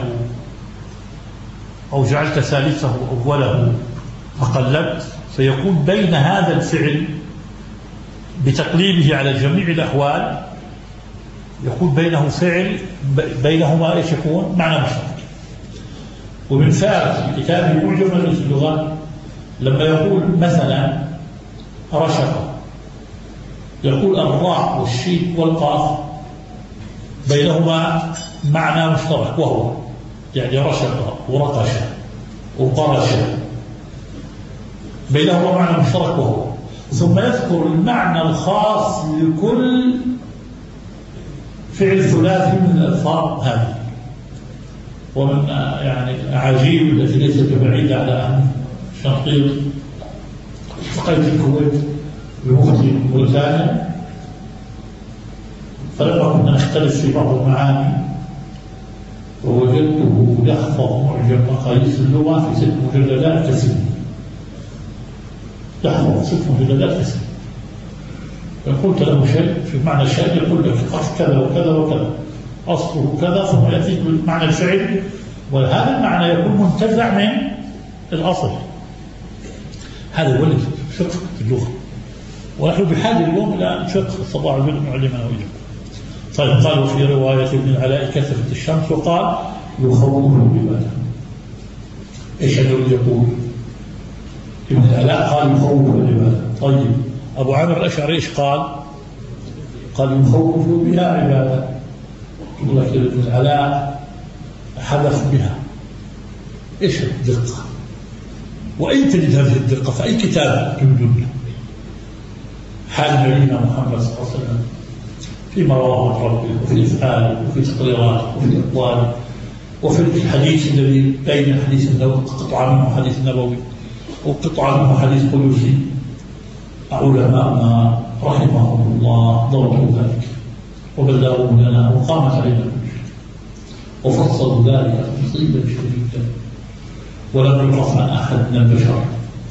أو جعلت ثالثه أوله فقلبت، فيكون بين هذا الفعل بتقليبه على جميع الأحوال يكون بينه فعل بينهما ايش يكون؟ معنى مشترك. ومن فارق كتابه معجم مجلس اللغة لما يقول مثلا رشق، يقول الراء والشين والقاف بينهما معنى مشترك وهو يعني رشق ورقش وقرش بينهما معنى مشترك وهو، ثم يذكر المعنى الخاص لكل فعل ثلاثي من الألفاظ هذه. ومن يعني الأعاجيب التي ليست بعيدة على أن شنقيط التقيت الكويت بمفتي موريتانيا، فلما كنا نختلف في بعض المعاني ووجدته يحفظ معجم مقاييس اللغة في ست مجلدات كثيرة، يحفظ ست مجلدات كثيرة. فقلت له شيء في معنى الشيء يقول لك قف كذا وكذا وكذا أصله كذا ثم يأتي بمعنى الفعل، وهذا المعنى يكون منتزع من الأصل. هذا هو الفقه في اللغة، ونحن بحاجة اليوم إلى فقه الصباح البدء معلمنا وإياكم. طيب قالوا في رواية ابن العلاء كثرت الشمس وقال يخوفه بباله. إيش هذا اللي يقول؟ ابن العلاء قال يخوفه بباله. طيب أبو عامر الأشعري إيش قال؟ قال يخوف بها عبادة. يقول لك ابن العلاء حذف بها. إيش الدقة؟ وأين تجد هذه الدقة؟ في أي كتاب تبدو حال نبينا محمد صلى الله عليه وسلم في مواقف ربه وفي أفعاله وفي تقريراته وفي أقواله وفي الحديث الذي بين حديث النبوي قطعة منه حديث نبوي وقطعة منه حديث قدسي. علماءنا رحمهم الله ضربوا ذلك وبلغوا لنا وقامت علينا الحجة وفصلوا ذلك تفصيلا شديدا، ولم يعرف عن أحد من البشر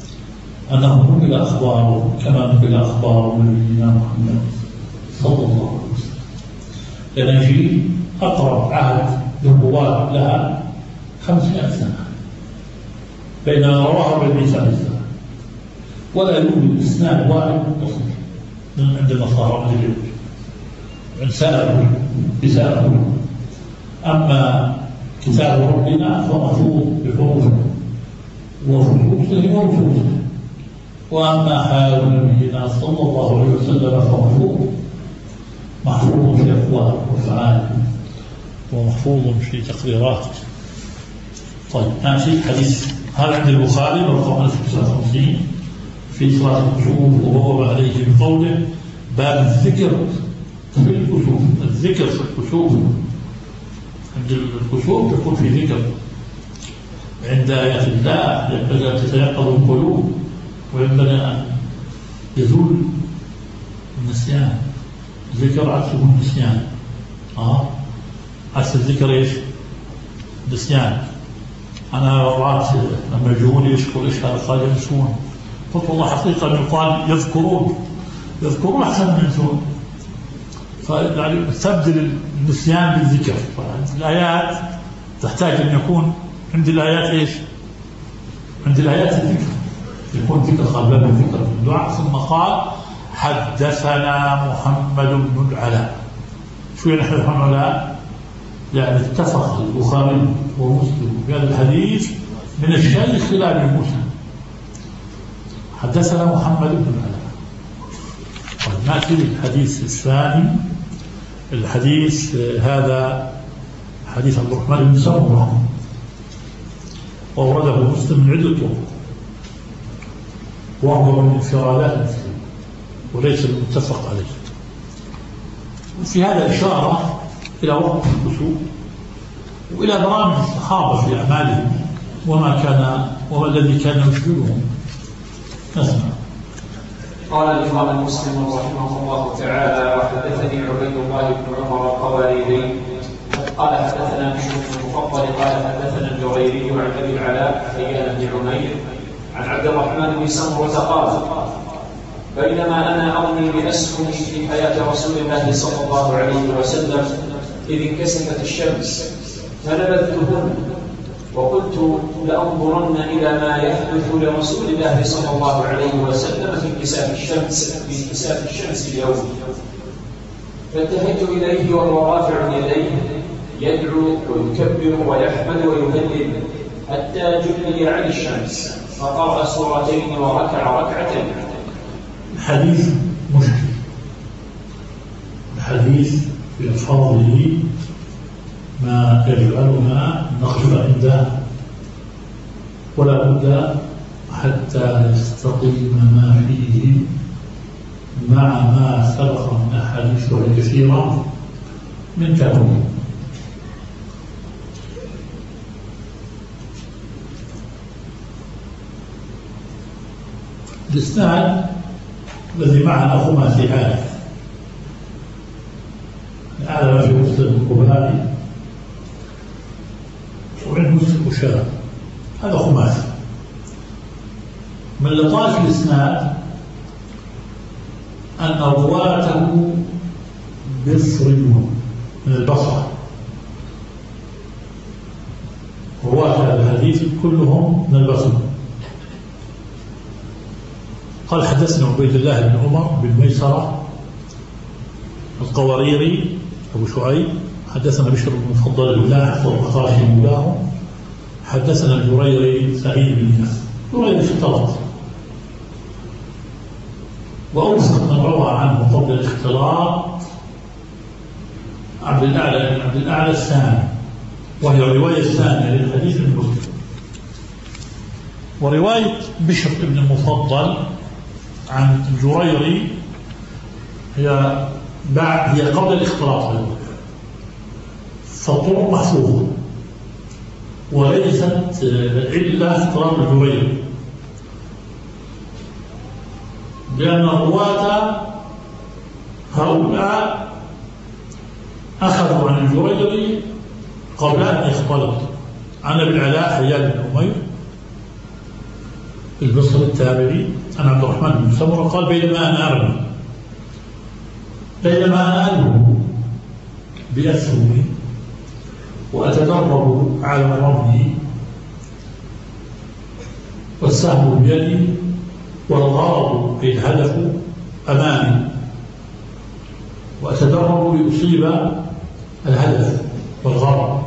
أنه نقل أخباره كما نقل أخبار نبينا محمد صلى الله عليه وسلم. الأناجيل أقرب عهد بالرواة لها خمسمائة سنة بينما رواها بين عيسى عليه السلام، ولا يوجد إسناد واحد متصل من عند النصارى من اليهود من سأله بسأله. أما كتاب ربنا فمحفوظ بحروفه وفي موجود، وأما حال نبينا صلى الله عليه وسلم فمحفوظ محفوظ في أقواله وأفعاله ومحفوظ في تقريراته. طيب نأتي حديث هذا عند البخاري رقم ألف وتسعمائة وخمسين في صلاة الكسوف وهو عليه بقوله باب الذكر في الكسوف. الذكر في الكسوف عند الكسوف يكون في ذكر عند آيات الله ينبغي أن تتيقظ القلوب وينبغي أن يزول النسيان. الذكر عكسه النسيان. آه عكس الذكر إيش؟ نسيان. أنا مرات لما يجوني يشكر إيش هذا قال ينسون، قلت والله حقيقة يقال يذكرون يذكرون أحسن من ينسون، فيعني تبدل النسيان بالذكر. الآيات تحتاج أن يكون عند الآيات إيش؟ عند الآيات الذكر يكون ذكر قلبه الذكر في الدعاء. ثم قال حدثنا محمد بن العلاء. شو يعني محمد بن العلاء؟ يعني اتفق البخاري ومسلم في هذا الحديث من الشيخ إلى أبي موسى. حدثنا محمد بن العلاء. نأتي للحديث الثاني. الحديث هذا حديث عبد الرحمن بن سمرة وأورده مسلم من عدة طرق، وهو من انفرادات مسلم وليس المتفق عليه. وفي هذا إشارة إلى وقت الكسوف وإلى برامج الصحابة في أعمالهم وما كان وما الذي كان يشغلهم؟ نسمع. قال الإمام مسلم رحمه الله تعالى: وحدثني عبيد الله بن عمر القواريري قال حدثنا بشر بن المفضل قال حدثنا الجريري عن أبي العلاء حيان بن عمير عن عبد الرحمن بن سمرة قال: بينما أنا أرمي بأسهمي في حياة رسول الله صلى الله عليه وسلم إذ انكسفت الشمس فنبذتهن وقلت لأنظرن إلى ما يحدث لرسول الله صلى الله عليه وسلم في انكساف الشمس في انكساف الشمس اليوم. فانتهيت إليه وهو رافع يديه يدعو ويكبر ويحمد ويهلل حتى جلي عن الشمس فقرأ سورتين وركع ركعتين. الحديث مشكل. الحديث في ألفاظه ما يجعلنا نقف عنده ولا بد حتى يستقيم ما فيه مع ما سبق من أحاديث كثيرة من كلامه. الإسناد الذي معنا خماسي عارف أعلم في مسلم البخاري وعند مسلم وشاب، هذا خماسي. من لطائف الإسناد أن رواته بصريون من البصرة، رواة هذا الحديث كلهم من البصرة. قال حدثنا عبيد الله بن عمر بن ميسرة القواريري أبو شعيب، حدثنا بشر بن المفضل اللاحق والقطاشي مولاه، حدثنا الجريري سعيد بن ياس. جريري اختلط وأوثق من روى عنه قبل الاختلاط عبد الأعلى بن عبد الأعلى الثاني، وهي الرواية الثانية للحديث المسلم. ورواية بشر بن المفضل عن الجريري هي بعد هي قبل الاختلاط، فالطرق محفوظة وليست إلا اختلاط الجريري، لأن الرواة هؤلاء أخذوا عن الجريري قبل أن يختلطوا. عن أبي العلاء حيان بن عمير البصري التابعي عن عبد الرحمن بن سمرة قال: بينما أنا أرمي بينما أنا أنهو بأسهمي وأتدرب على الرمي والسهم بيدي والغرض في الهدف أمامي، وأتدرب لأصيب الهدف والغرض.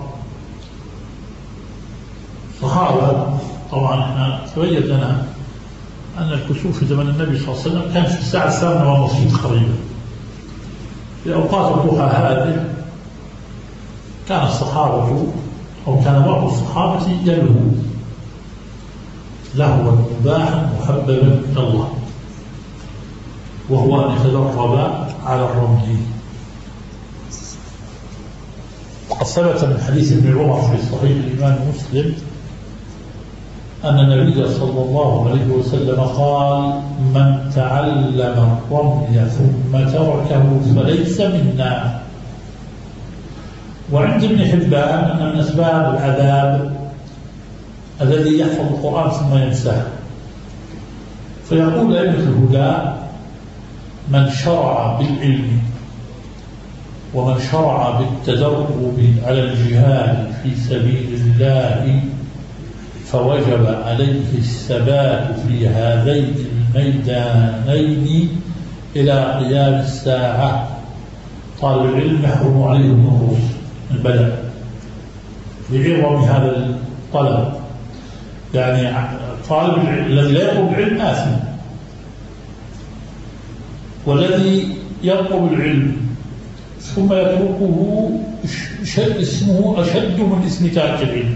صحابة طبعا احنا تبين لنا أن الكسوف في زمن النبي صلى الله عليه وسلم كان في الساعة الثامنة والنصف تقريبا. في أوقات الضحى هذه كان الصحابة أو كان بعض الصحابة يلهو لهوا مباحا محببا من الله، وهو أن يتدرب على الرمي. وقد ثبت من حديث ابن عمر في صحيح الإمام مسلم أن النبي صلى الله عليه وسلم قال: من تعلم الرمي ثم تركه فليس منا. وعند ابن حبان أن من أسباب العذاب الذي يحفظ القرآن ثم ينساه. فيقول أئمة الهدى: من شرع بالعلم ومن شرع بالتدرب على الجهاد في سبيل الله فوجب عليه الثبات في هذين الميدانين إلى قيام الساعة. طالب العلم يحرم عليه النصوص البلد لعظم هذا الطلب، يعني طالب العلم الذي لا يطلب العلم آثم، والذي يطلب العلم ثم يتركه اسمه أشد من اسم تارك العلم،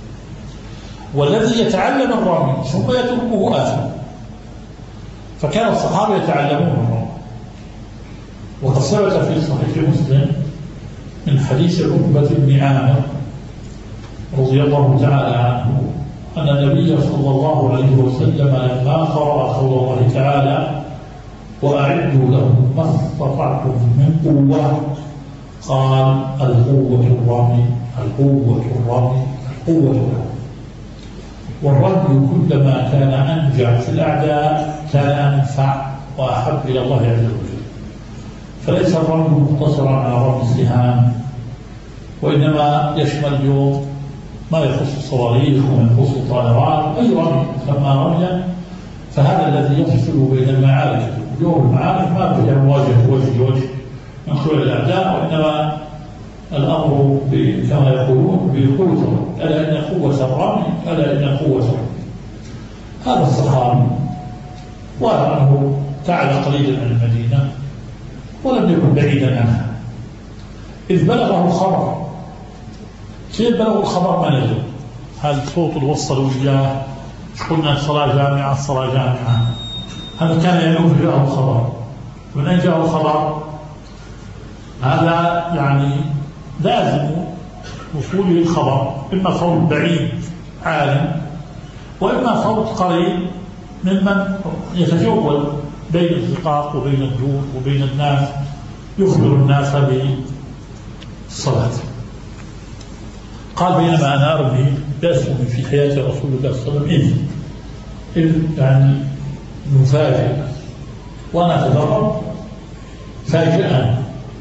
والذي يتعلم الرمي ثم يتركه آثم. فكان الصحابة يتعلمون الرمي. وقد ثبت في صحيح مسلم من حديث عقبة بن عامر رضي الله تعالى عنه أن النبي صلى الله عليه وسلم لما قرأ قول الله تعالى وأعدوا لهم ما استطعتم من قوة قال القوة الرامي القوة الرامي القوة الرامي. والرمي كلما كان أنجع في الأعداء كان أنفع وأحب إلى الله عز وجل. فليس الرمي مقتصرا على رمي السهام، وإنما يشمل اليوم ما يخص الصواريخ وما يخص الطائرات. أي رمي يسمى رميا، فهذا الذي يفصل بين المعارك. اليوم المعارك ما فيها مواجهة وجه لوجه من قبل الأعداء، وإنما الأمر كما يقولون بقوة. ألا إن قوة الرمي ألا إن قوة الرمي. هذا الصحابي وأنه تعالى قليلا عن المدينة ولم يكن بعيدا عنها، إذ بلغه الخبر. كيف بلغه الخبر؟ ما نزل هذا الصوت اللي وصلوا إياه، قلنا الصلاة جامعة الصلاة جامعة، هذا كان يلوح جاءه الخبر. من أين جاءه الخبر؟ هذا يعني لازم وصوله الخبر، إما صوت بعيد عالم، وإما صوت قريب ممن يتجول بين الزقاق وبين الدور وبين الناس يخبر الناس بالصلاة. قال بينما أنا أرمي بأسهم في حياة رسول الله صلى الله عليه وسلم إذ إذ يعني مفاجئ وأنا أتدرب فاجئا.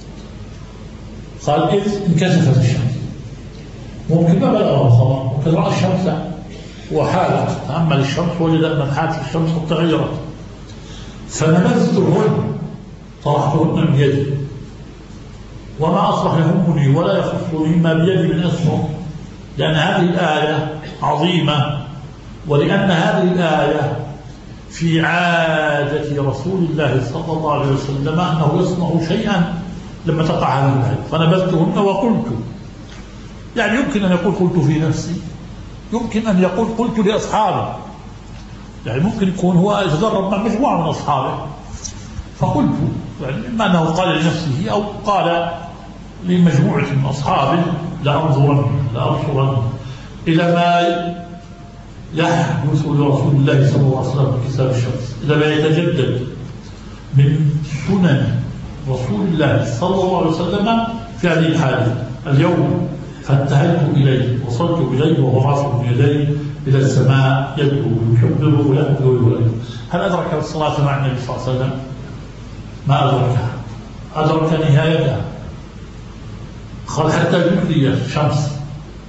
قال إذ انكسفت الشمس، ممكن ما بلغه الخبر، ممكن رأى الشمس وحالت، تأمل الشمس وجد أن حالة الشمس قد تغيرت، فنبذتهن طرحتهن من يدي، وما أصبح يهمني ولا يخصني ما بيدي من اسمه، لأن هذه الآية عظيمة، ولأن هذه الآية في عادة رسول الله صلى الله عليه وسلم أنه يصنع شيئا لما تقع هذه الآية. فنبذتهن وقلت، يعني يمكن أن يقول قلت في نفسي، يمكن أن يقول قلت لأصحابه، يعني ممكن يكون هو يتدرب مع مجموعة من أصحابه فقلت، يعني إما أنه قال لنفسه أو قال لمجموعة من أصحابه لأنظرن لأبصرن إلى ما يحدث لرسول الله صلى الله عليه وسلم بكساف الشمس، إلى ما يتجدد من سنن رسول الله صلى الله عليه وسلم في هذه الحالة. اليوم فانتهيت إليه، وصلت إليه وهو رافع يديه إلى السماء يدعو ويكبر ويأكل ويولد. هل أدرك الصلاة مع النبي صلى الله عليه وسلم؟ ما أدركها، أدرك نهايتها. قال حتى يبلي الشمس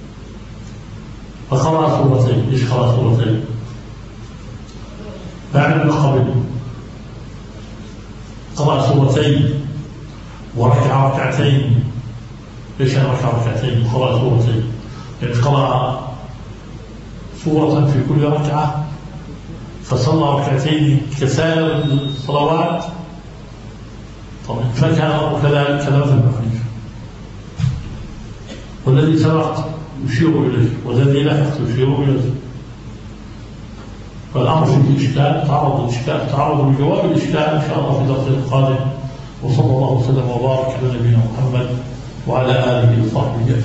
فقرأ سورتين. إيش قرأ سورتين؟ بعد القبل قرأ سورتين وركع ركعتين. ليش ركع ركعتين وقرأ سورتين؟ يعني قرأ سورة في كل ركعة فصلى ركعتين كسائر الصلوات. طبعا فكان كذلك كلام ابن حنيفة، والذي سبق يشير إليه والذي لاحق يشير إليه. فالأمر فيه إشكال، تعرض الإشكال، تعرض لجواب الإشكال إن شاء الله في درس القادم. وصلى الله وسلم وبارك على نبينا محمد وعلى آله وصحبه أجمعين.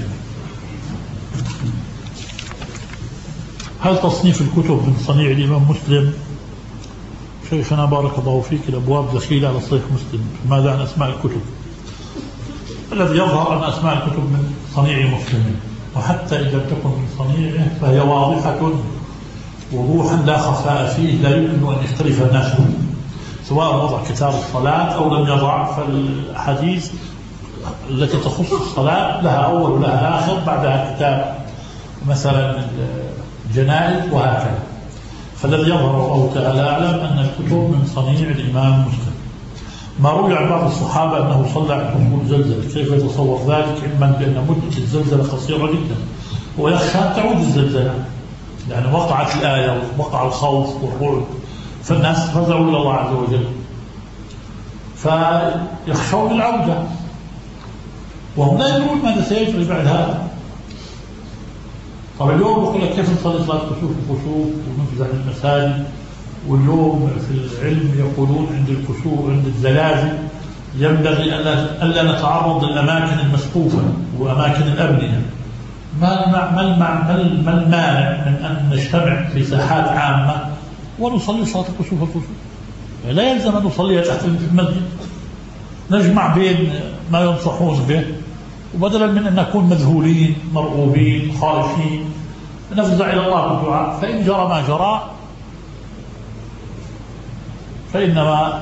هل تصنيف الكتب من صنيع الإمام مسلم؟ شيخنا بارك الله فيك الأبواب دخيلة على صحيح مسلم. ماذا عن أسماء الكتب؟ الذي يظهر أن أسماء الكتب من صنيع مسلم، وحتى إذا تكن من صنيعه فهي واضحة وضوحا لا خفاء فيه، لا يمكن أن يختلف الناس سواء وضع كتاب الصلاة أو لم يضع. فالحديث التي تخص الصلاة لها أول ولها آخر، بعدها كتاب مثلا الجنائز وهكذا. فالذي يظهر الله تعالى أعلم أن الكتب من صنيع الإمام مسلم. ما روي عن بعض الصحابة أنه صلى عند حصول زلزلة، كيف يتصور ذلك؟ إما بأن مدة الزلزلة قصيرة جدا ويخشى أن تعود الزلزلة، يعني وقعت الآية ووقع الخوف والرعب فالناس فزعوا إلى الله عز وجل فيخشون العودة وهم لا يدرون ماذا سيجري بعد هذا. طبعا اليوم يقول لك كيف نصلي صلاة كسوف الكسوف ونفزع المساجد، واليوم في العلم يقولون عند الكسوف عند الزلازل ينبغي ألا نتعرض للأماكن المسقوفة وأماكن الأبنية، ما ما المانع من أن نجتمع في ساحات عامة ونصلي صلاة كسوف الكسوف؟ لا يلزم أن نصليها تحت المسجد، نجمع بين ما ينصحون به، وبدلا من أن نكون مذهولين مرعوبين خائفين نفزع إلى الله بالدعاء. فإن جرى ما جرى فإنما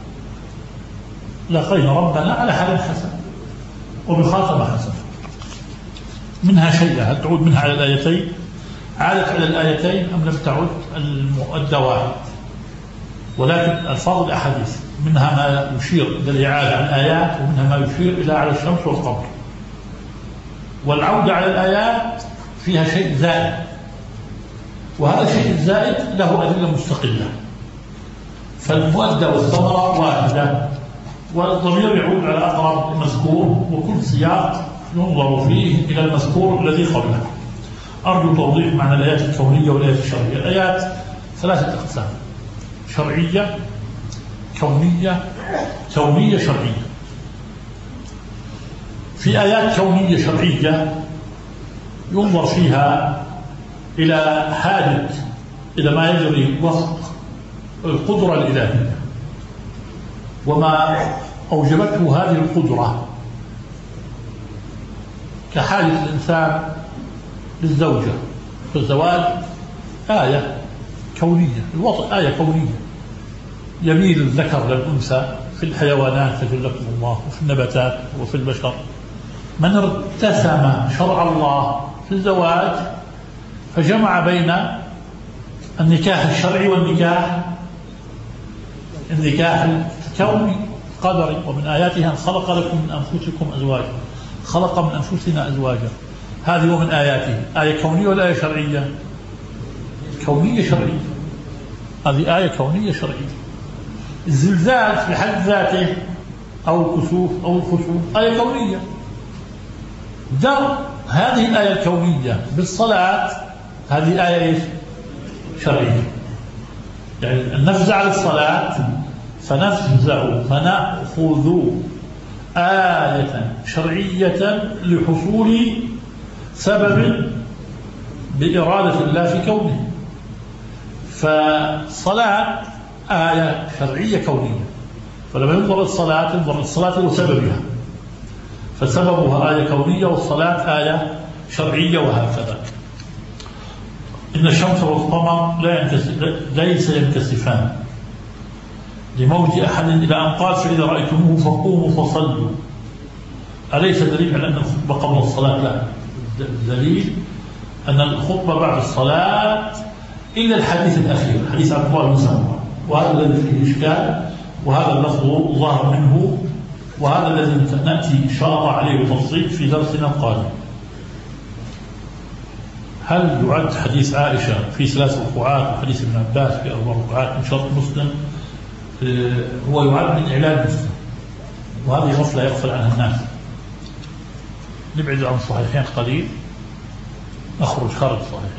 لقينا ربنا على حال حسن وبخاتمة حسن. منها شيء، هل تعود منها على الآيتين؟ عادت على الآيتين أم لم تعد؟ المؤدى واحد، ولكن ألفاظ الأحاديث منها ما يشير إلى الإعادة عن الآيات، ومنها ما يشير إلى على الشمس والقمر. والعودة على الآيات فيها شيء زائد، وهذا الشيء الزائد له أدلة مستقلة، فالمؤدى والثمرة واحدة، والضمير يعود على أقرب مذكور، وكل سياق ينظر فيه إلى المذكور الذي قبله. أرجو توضيح معنى الآيات الكونية والآيات الشرعية. الآيات ثلاثة أقسام: شرعية، كونية، كونية شرعية. في آيات كونية شرعية ينظر فيها إلى حاجة إلى ما يجري وفق القدرة الإلهية وما أوجبته هذه القدرة، كحاجة الإنسان للزوجة، فالزواج آية كونية، الوطء آية كونية، يميل الذكر للأنثى في الحيوانات تجلكم الله، وفي النباتات وفي البشر. من ارتسم شرع الله في الزواج فجمع بين النكاح الشرعي والنكاح النكاح الكوني قدري. ومن آياته أن خلق لكم من أنفسكم أزواجا، خلق من أنفسنا أزواجا، هذه ومن آياته. آية كونية ولا آية شرعية؟ كونية شرعية، هذه آية كونية شرعية. الزلزال في حد ذاته أو الكسوف أو الخسوف آية كونية. در هذه الآية الكونية بالصلاة هذه آية إيش؟ شرعية. يعني النفزع للصلاة فنفزع فنأخذ آية شرعية لحصول سبب بإرادة الله في كونه. فالصلاة آية شرعية كونية، فلما ينظر الصلاة ينظر الصلاة وسببها، فسببها آية كونية والصلاة آية شرعية، وهكذا. إن الشمس والقمر لا ينكسف ليس ينكسفان لموت أحد إلى أن قال فإذا رأيتموه فقوموا فصلوا. أليس دليل على أن الخطبة قبل الصلاة؟ لا، دليل أن الخطبة بعد الصلاة إلا الحديث الأخير، حديث عبد الله بن سمرة، وهذا الذي فيه إشكال، وهذا اللفظ ظاهر منه، وهذا الذي نأتي إن شاء الله عليه بتفصيل في درسنا القادم. هل يعد حديث عائشة في ثلاث ركوعات وحديث ابن عباس في أربع ركوعات من شرط مسلم؟ هو يعد من إعلان مسلم، وهذه غفلة يغفل عنها الناس. نبعد عن الصحيحين قليل، نخرج خارج الصحيحين.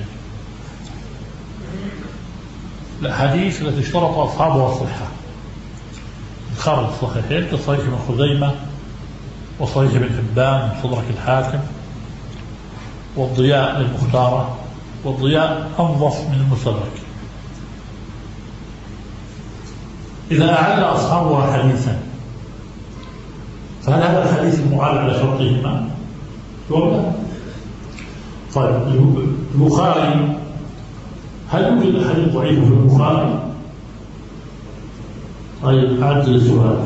الأحاديث التي اشترط أصحابها الصحة خارج الصحيحين كصحيح ابن خزيمة وصحيح ابن حبان وصدرك الحاكم والضياء للمختارة، والضياء أنظف من المستدرك. إذا أعل أصحابها حديثا فهل هذا الحديث المعال على شرطهما؟ ولا؟ طيب، البخاري هل يوجد حديث ضعيف في البخاري؟ طيب، أعدل السؤال،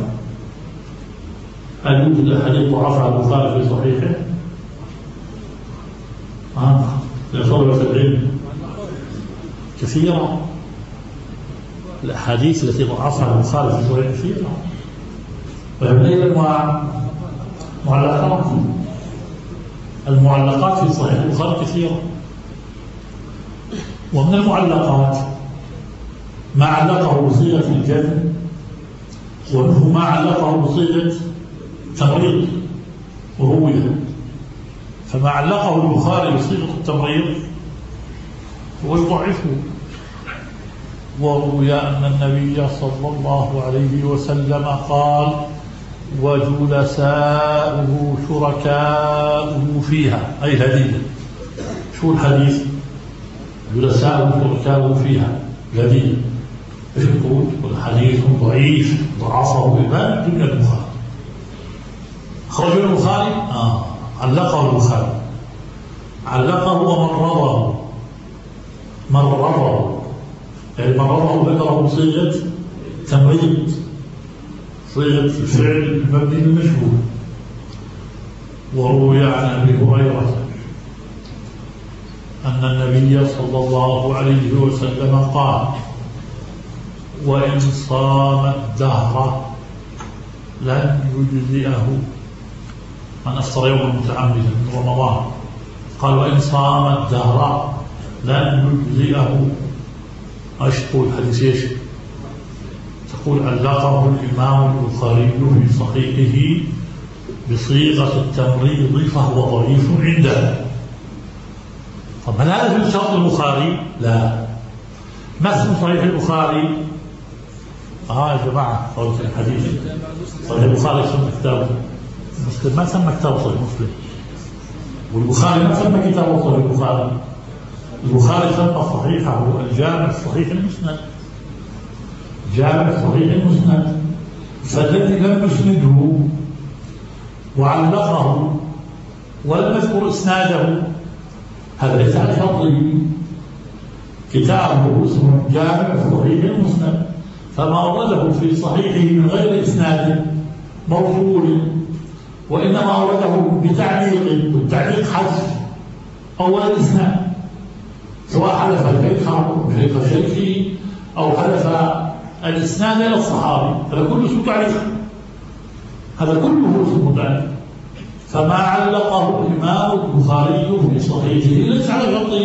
هل يوجد حديث ضعفها البخاري في صحيحه؟ آه. لطلبة العلم كثيرة الأحاديث التي ضعفها البخاري في صحيحه كثيرة، ومن أيضا معلقات المعلقات في صحيح البخاري كثيرة. ومن المعلقات ما علقه بصيغة الجزم، ومنه ما علقه بصيغة تمريض وروية. فما علقه البخاري بصيغة التمريض هو يضعفه. وروي أن النبي صلى الله عليه وسلم قال: وجلساؤه شركاؤه فيها، أي الهدية، شو الحديث؟ جلساء كانوا فيها لذيذ. ايش يقول؟ والحديث ضعيف ضعفه الإمام ابن البخاري. أخرجه البخاري؟ آه علقه البخاري، علقه ومرضه، مرضه يعني مرضه ذكره بصيغة تمريض، صيغة الفعل المبني المشهور. وروي عن أبي هريرة أن النبي صلى الله عليه وسلم قال: وإن صام الدهر لن يجزئه، من أفطر يوما متعمدا من رمضان، قال: وإن صام الدهر لن يجزئه. ايش تقول الحديث؟ ايش تقول؟ علقه الإمام البخاري في صحيحه بصيغة التمريض فهو ضعيف عنده. طب هل هذا في شرط البخاري؟ لا. ما اسم صحيح البخاري؟ اه يا جماعة قولة الحديث صحيح البخاري سمى كتابه، مسلم ما سمى كتابه صحيح مسلم، والبخاري ما سمى كتابه صحيح البخاري. البخاري سمى صحيحه الجامع الصحيح المسند، جامع الصحيح المسند. فالذي لم يسنده وعلقه ولم يذكر اسناده هذا ليس على شرطه. كتابه اسمه جامع الصحيح المسند، فما ورده في صحيحه من غير اسناد موصول، وانما ورده بتعليق، والتعليق حذف اول الاسناد، سواء حذف شيخ شيخه او حذف الاسناد الى الصحابي، هذا كله اسمه تعليق، هذا كله اسمه تعليق. فما علقه الامام البخاري في صحيحه ليس على شرطه.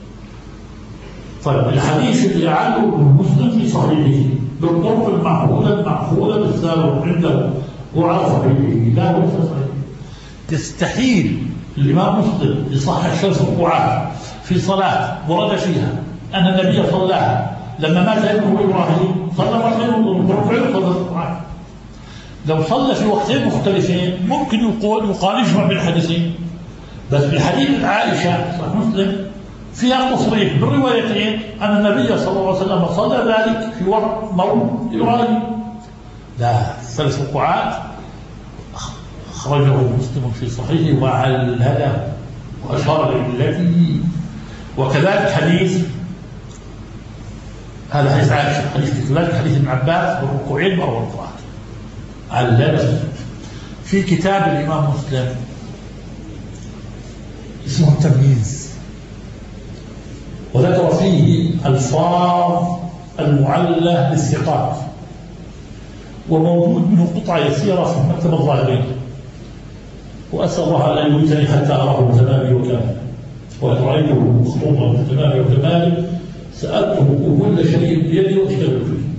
طيب الحديث اللي علقه مسلم في صحيحه بالطرق المعقوله المعقوله بالسابق عنده وعلى صحيحه لا ليس صحيح. يستحيل الامام مسلم يصحح شرط الركوعات في صلاه ورد فيها ان النبي صلاها لما مات ابنه ابراهيم صلى مرتين وركوعين وصلى الركوعات. لو صلى في وقتين مختلفين ممكن يقول يقال يجمع بين الحديثين، بس بحديث عائشه صحيح مسلم فيها تصريح بالروايتين أن النبي صلى الله عليه وسلم صلى ذلك في وقت موت إبراهيم. لا، ثلاث ركوعات أخرجه مسلم في صحيحه وعلله وأشار لعلته. وكذلك حديث هذا حديث عائشة، حديث كذلك حديث ابن عباس بالركوعين وأربع ركوعات علله في كتاب الإمام مسلم اسمه التمييز، وذكر فيه ألفاظ المعلة للثقات، وموجود منه قطعة يسيرة في المكتبة الظاهرية، وأسأل الله أن يميتني حتى أراه بتمامه وكماله، وإن رأيته مخطوطا بتمامه وكماله سألته كل شيء بيدي واشتغل فيه.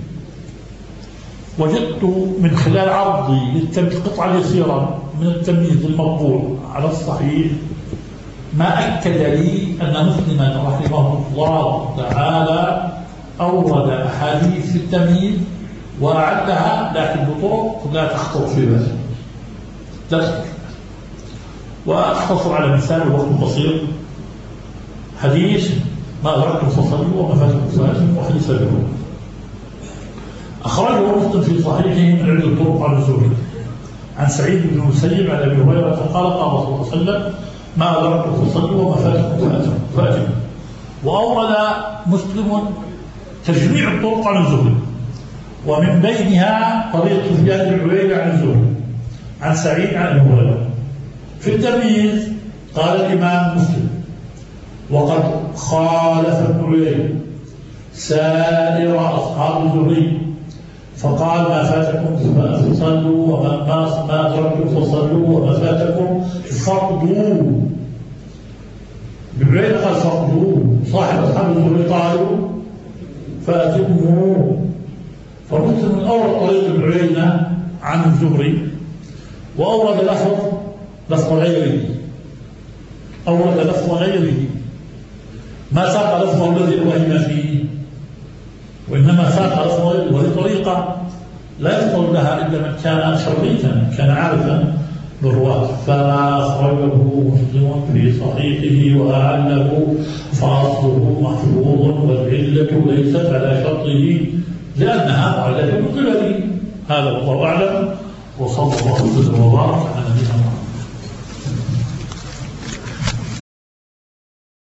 وجدت من خلال عرضي للقطعة اليسيرة من التمييز المطبوع على الصحيح ما أكد لي أن مسلما رحمه الله تعالى أورد أحاديث في التمييز وأعدها لكن بطرق لا تخطر في بالي، لا تخطر. وأختصر على مثال الوقت بسيط حديث ما أدركتم فصلوا وما فاتكم فاتكم وحديث الجنوب أخرجه مسلم في صحيحه من عدة طرق عن الزهري عن سعيد بن المسيب عن أبي هريرة قال قال صلى الله عليه وسلم ما أدركتم فصلوا وما فاتكم فاتكم. وأورد مسلم تجميع الطرق عن الزهري، ومن بينها طريق سفيان بن عيينة عن الزهري عن سعيد عن أبي هريرة. في التمييز قال الإمام مسلم وقد خالف ابن عيينة سائر أصحاب الزهري فقال ما فاتكم فصلوا وما ما أدركتم فصلوا وما فاتكم فاقضوا. ابن عيينة قال فاقضوا، صاحب أصحاب الزهري قالوا فأتموا. فمسلم أورد طريق ابن عيينة عن الزهري وأورد لفظ لفظ غيره، أورد لفظ غيره ما ساق لفظه الذي وهم فيه، وإنما ساق لفظه غيره، وهذه طريقة لا يفضل لها إلا من كان شريطا، من كان عارفا بالرواة. فأخرجه مسلم مسلم في صحيحه وأعله فأصله محفوظ والعلة ليست على شرطه لأنها معلة من قبله. هذا والله أعلم، وصلى الله وسلم وبارك على نبينا محمد.